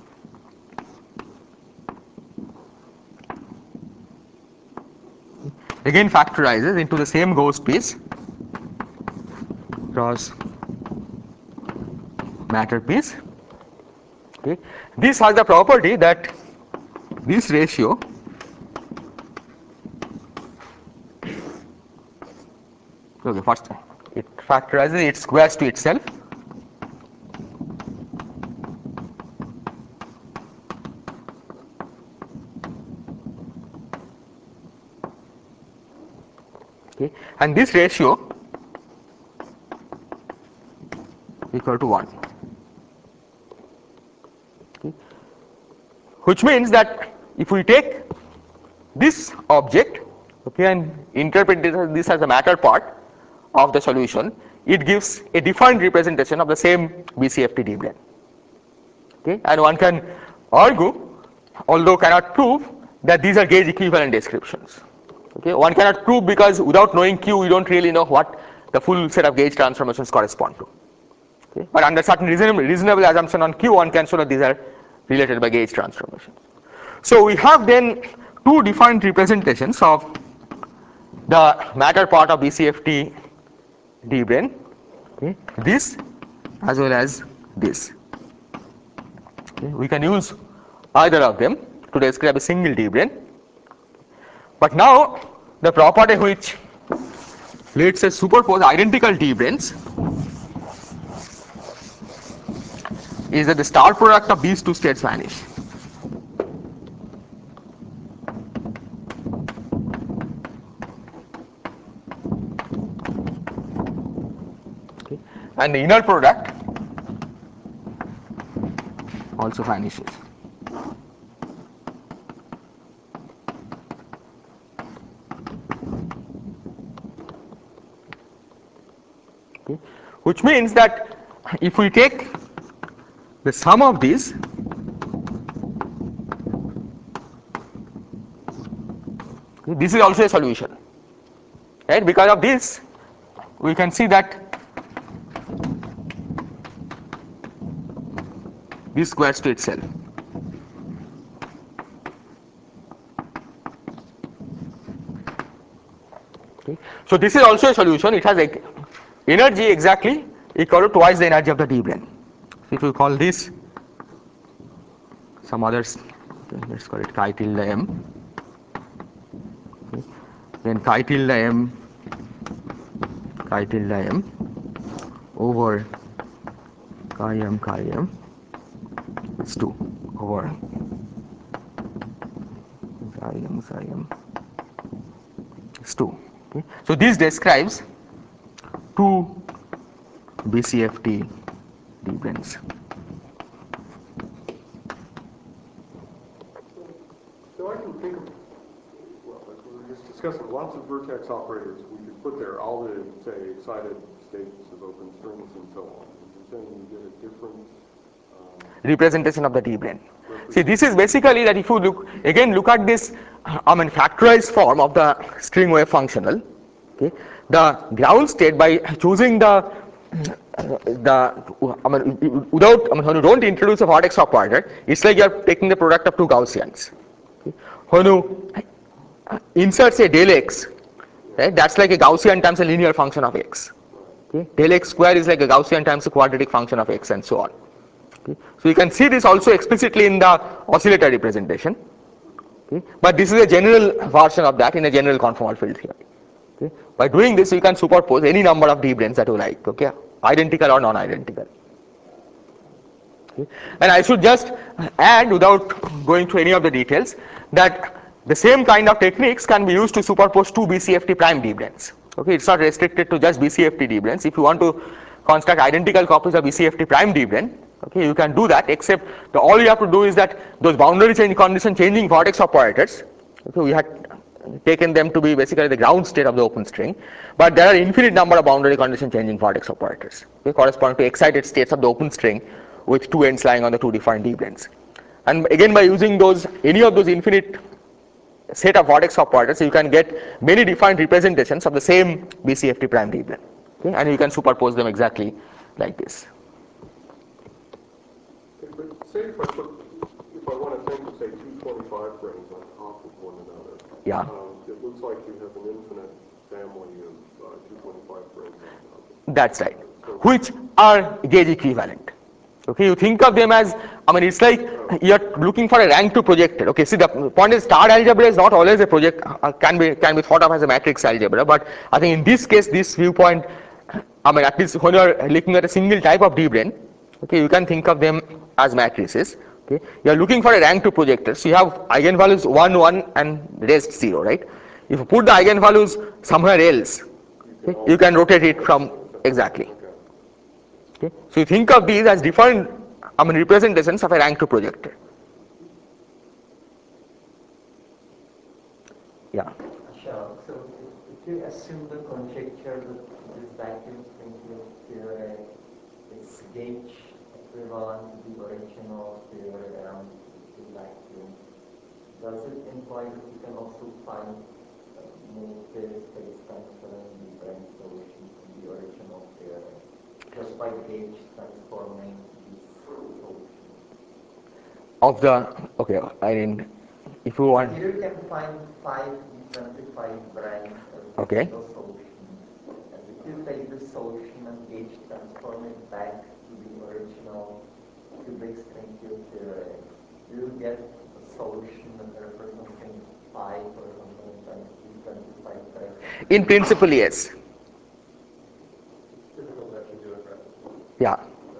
again factorizes into the same ghost piece cross matter piece. Okay. This has the property that this ratio first it factorizes, it squares to itself. Okay. And this ratio equal to 1. Okay. Which means that if we take this object, okay, and interpret this as a matter part of the solution, it gives a defined representation of the same BCFT D-brane. Okay, and one can argue, although cannot prove, that these are gauge equivalent descriptions. Okay, one cannot prove because without knowing Q, we don't really know what the full set of gauge transformations correspond to. Okay, but under certain reasonable assumption on Q, one can show that these are related by gauge transformations. So we have then 2 defined representations of the matter part of BCFT D-brane, okay, this as well as this. Okay, we can use either of them to describe a single D-brane. But now the property which lets us superpose identical D-branes is that the star product of these 2 states vanish. Okay. And the inner product also vanishes. Okay. Which means that if we take the sum of these, okay, this is also a solution, right? Because of this, we can see that this squares to itself. Okay. So this is also a solution. It has energy exactly equal to twice the energy of the D-brane. So if we call this some others, okay, let's call it chi tilde m. Okay. Then chi tilde m over chi m is 2 over psi m is 2. Okay. So this describes 2 BCFT D-branes. So I can think of, well, like we were just discussing, lots of vertex operators we could put there, all the, say, excited states of open strings and so on. saying you get a different representation of the D brane. See, this is basically that if you look at this factorized form of the string wave functional, okay, the ground state by choosing when you don't introduce a vertex operator, it's like you are taking the product of two Gaussians. Okay. When you insert say del x, right, that's like a Gaussian times a linear function of x. Okay. Del x square is like a Gaussian times a quadratic function of x and so on. Okay. So you can see this also explicitly in the oscillator representation, okay. But this is a general version of that in a general conformal field theory. Okay. By doing this, you can superpose any number of D branes that you like, okay, identical or non-identical. Okay. And I should just add, without going through any of the details, that the same kind of techniques can be used to superpose two BCFT prime D branes. Okay, it's not restricted to just BCFT D branes. If you want to construct identical copies of BCFT prime D brane, okay, you can do that, except all you have to do is that those boundary change condition changing vertex operators, okay, we had taken them to be basically the ground state of the open string, but there are infinite number of boundary condition changing vertex operators, okay, corresponding to excited states of the open string with two ends lying on the two defined D branes. And again, by using any of those infinite set of vertex operators, you can get many defined representations of the same BCFT prime D brane, okay, and you can superpose them exactly like this. But say if I want to think of say 225 branes on top of one another, Yeah. It looks like you have an infinite family of 225 branes on top. That's right, which are gauge equivalent. Okay, you think of them as, it's like you're looking for a rank 2 projector. Okay, see, the point is star algebra is not always a project, can be thought of as a matrix algebra, but I think in this case, this viewpoint, at least when you're looking at a single type of D brane, okay, you can think of them as matrices. Okay, you're looking for a rank 2 projector, so you have eigenvalues 1, 1 and rest 0, right? If you put the eigenvalues somewhere else, okay, you can rotate it from exactly. Okay. So you think of these as different representations of a rank 2 projector. Yeah. Sure. So if you assume the conjecture that this vacuum string field theory is gauge equivalent to the original theory around the vacuum, does it imply that you can also find multi-space transferring different solutions to the original theory just by gauge transforming these solutions? If you want. Here you can find 5 D25 branes as Okay. the solution. And if you take the solution and gauge transform it back to the original cubic string field theory, you get a solution that representing 5 or something times D25 branes. In principle, yes. Difficult to actually do in practice. Yeah.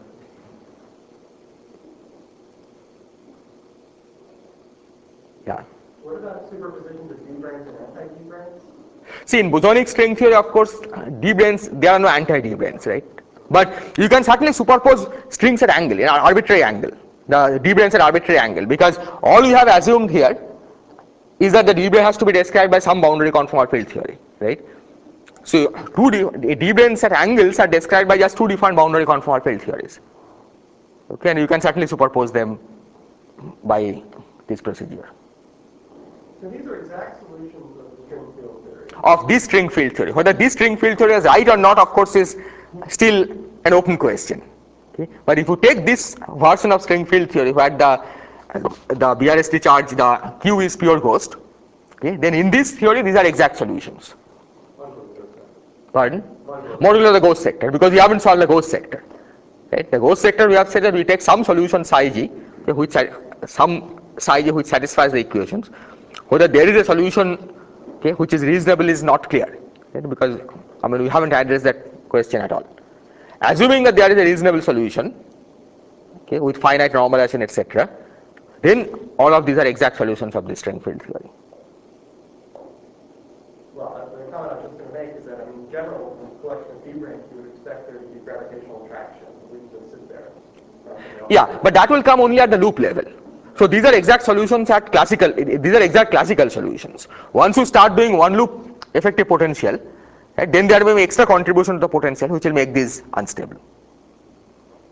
Yeah. What about superpositions of D branes and anti-D branes? See, in bosonic string theory, of course, D branes, there are no anti-D branes, right? But you can certainly superpose strings at angle, in an arbitrary angle, the D branes at arbitrary angle, because all you have assumed here is that the D brane has to be described by some boundary conformal field theory, right? So D branes at angles are described by just two different boundary conformal field theories. Okay, and you can certainly superpose them by this procedure. So these are exact solutions of the string field theory. Of this string field theory. Whether this string field theory is right or not, of course, is still an open question. Okay? But if you take this version of string field theory where the BRST charge, the Q is pure ghost, okay, then in this theory these are exact solutions. Pardon? Modulo the ghost sector, because we haven't solved the ghost sector. Right? The ghost sector, we have said that we take some solution psi g, okay, some psi g which satisfies the equations. Whether there is a solution, okay, which is reasonable is not clear, right? Because we haven't addressed that question at all. Assuming that there is a reasonable solution, okay, with finite normalization, etc., then all of these are exact solutions of the string field theory. Well, the comment I was just going to make is that, in general, in the collection of D branes, you would expect there to be gravitational attraction, at least to sit there. Yeah, but that will come only at the loop level. So these are exact solutions at classical, these are exact classical solutions. Once you start doing one loop effective potential, right, then there will be extra contribution to the potential which will make these unstable.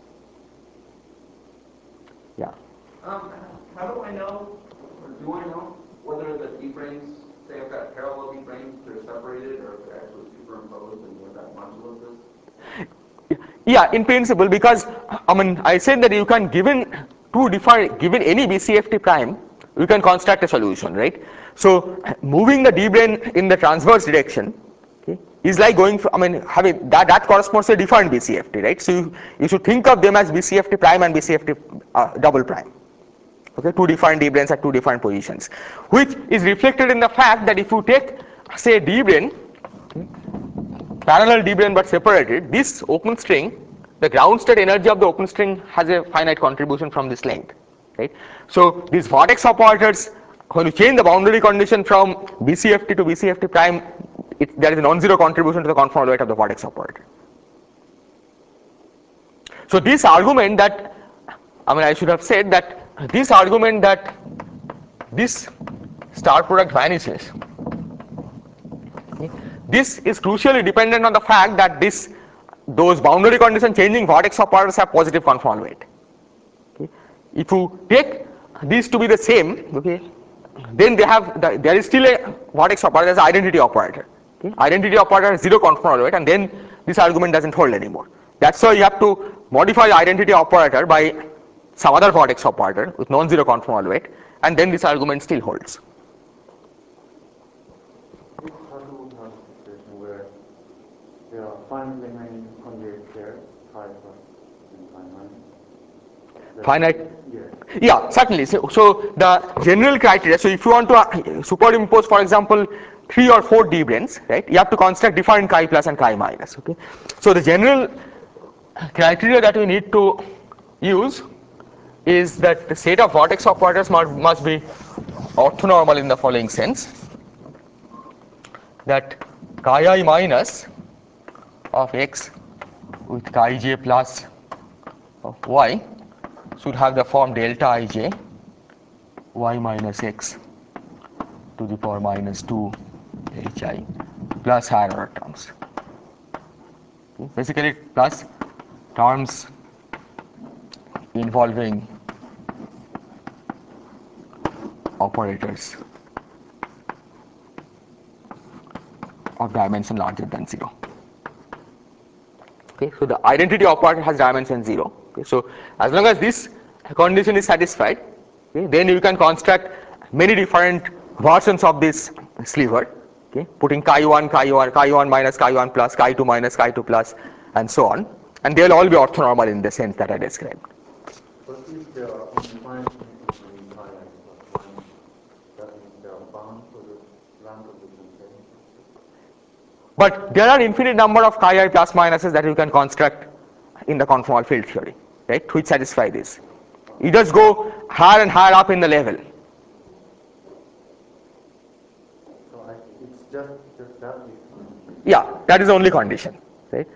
know, or do I know, whether the D branes, say I've got parallel D branes, they're separated, or if they're actually superimposed, and what that modulus is? Yeah, in principle, because I said that you can given any BCFT prime, you can construct a solution, right? So moving the D brane in the transverse direction, okay, is like going for, having that corresponds to a defined BCFT, right? So you should think of them as BCFT prime and BCFT double prime. Okay, two defined D branes at two different positions, which is reflected in the fact that if you take, say, D brane, parallel D brane but separated, this open string, the ground state energy of the open string has a finite contribution from this length, right? So these vertex operators, when you change the boundary condition from BCFT to BCFT prime, there is a non-zero contribution to the conformal weight of the vertex operator. So this argument that, I should have said that this argument that this star product vanishes, okay, this is crucially dependent on the fact that those boundary condition changing vertex operators have positive conformal weight. Okay. If you take these to be the same, okay, then there is still a vertex operator as identity operator. Okay. Identity operator has zero conformal weight, and then this argument doesn't hold anymore. That's why you have to modify the identity operator by some other vertex operator with non-zero conformal weight, and then this argument still holds. If possible to have a situation where there are finitely many conjugate pairs, pi plus and pi minus. Finite? Yes. Yeah, certainly. So the general criteria, so if you want to superimpose, for example, 3 or 4 D branes, right, you have to construct different chi plus and chi minus. Okay. So the general criteria that we need to use is that the set of vertex operators must be orthonormal in the following sense, that chi I minus of x with chi j plus of y should have the form delta ij y minus x to the power minus 2 hi plus higher order terms. Okay. Basically plus terms involving operators of dimension larger than 0. Okay, so the identity operator has dimension 0. Okay, so as long as this condition is satisfied, okay, then you can construct many different versions of this sliver. Okay, putting chi 1 minus chi 1 plus, chi 2 minus chi 2 plus, and so on, and they will all be orthonormal in the sense that I described. But if there are only infinitely pi I plus 1, that means there are bound for the rank of the container. But there are infinite number of chi I plus minuses that you can construct in the conformal field theory, right, which satisfy this. You just go higher and higher up in the level. So it's just that. Yeah, that is the only condition, right?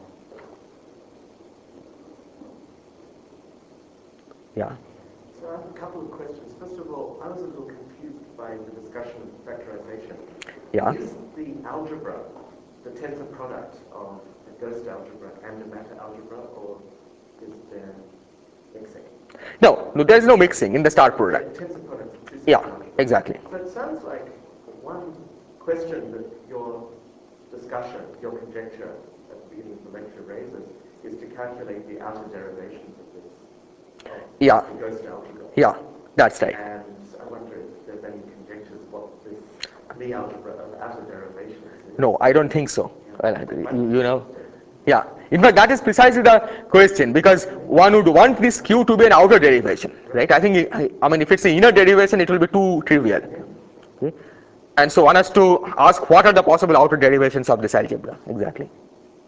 Yeah. So I have a couple of questions. First of all, I was a little confused by the discussion of factorization. Yeah. Is the algebra the tensor product of a ghost algebra and a matter algebra, or is there mixing? No, there is no mixing in the star product. Tensor product of two Yeah, algebra. exactly. So it sounds like one question that your discussion, your conjecture at the beginning of the lecture raises is to calculate the outer derivations of this. Yeah. The ghost algebra. Yeah, that's right. And I wonder if there's any conjectures what this Lie algebra of outer derivations is. No, I don't think so. Well, you know, yeah. In fact, that is precisely the question, because one would want this Q to be an outer derivation, right? I think, if it's an inner derivation, it will be too trivial. Okay? And so one has to ask what are the possible outer derivations of this algebra, exactly.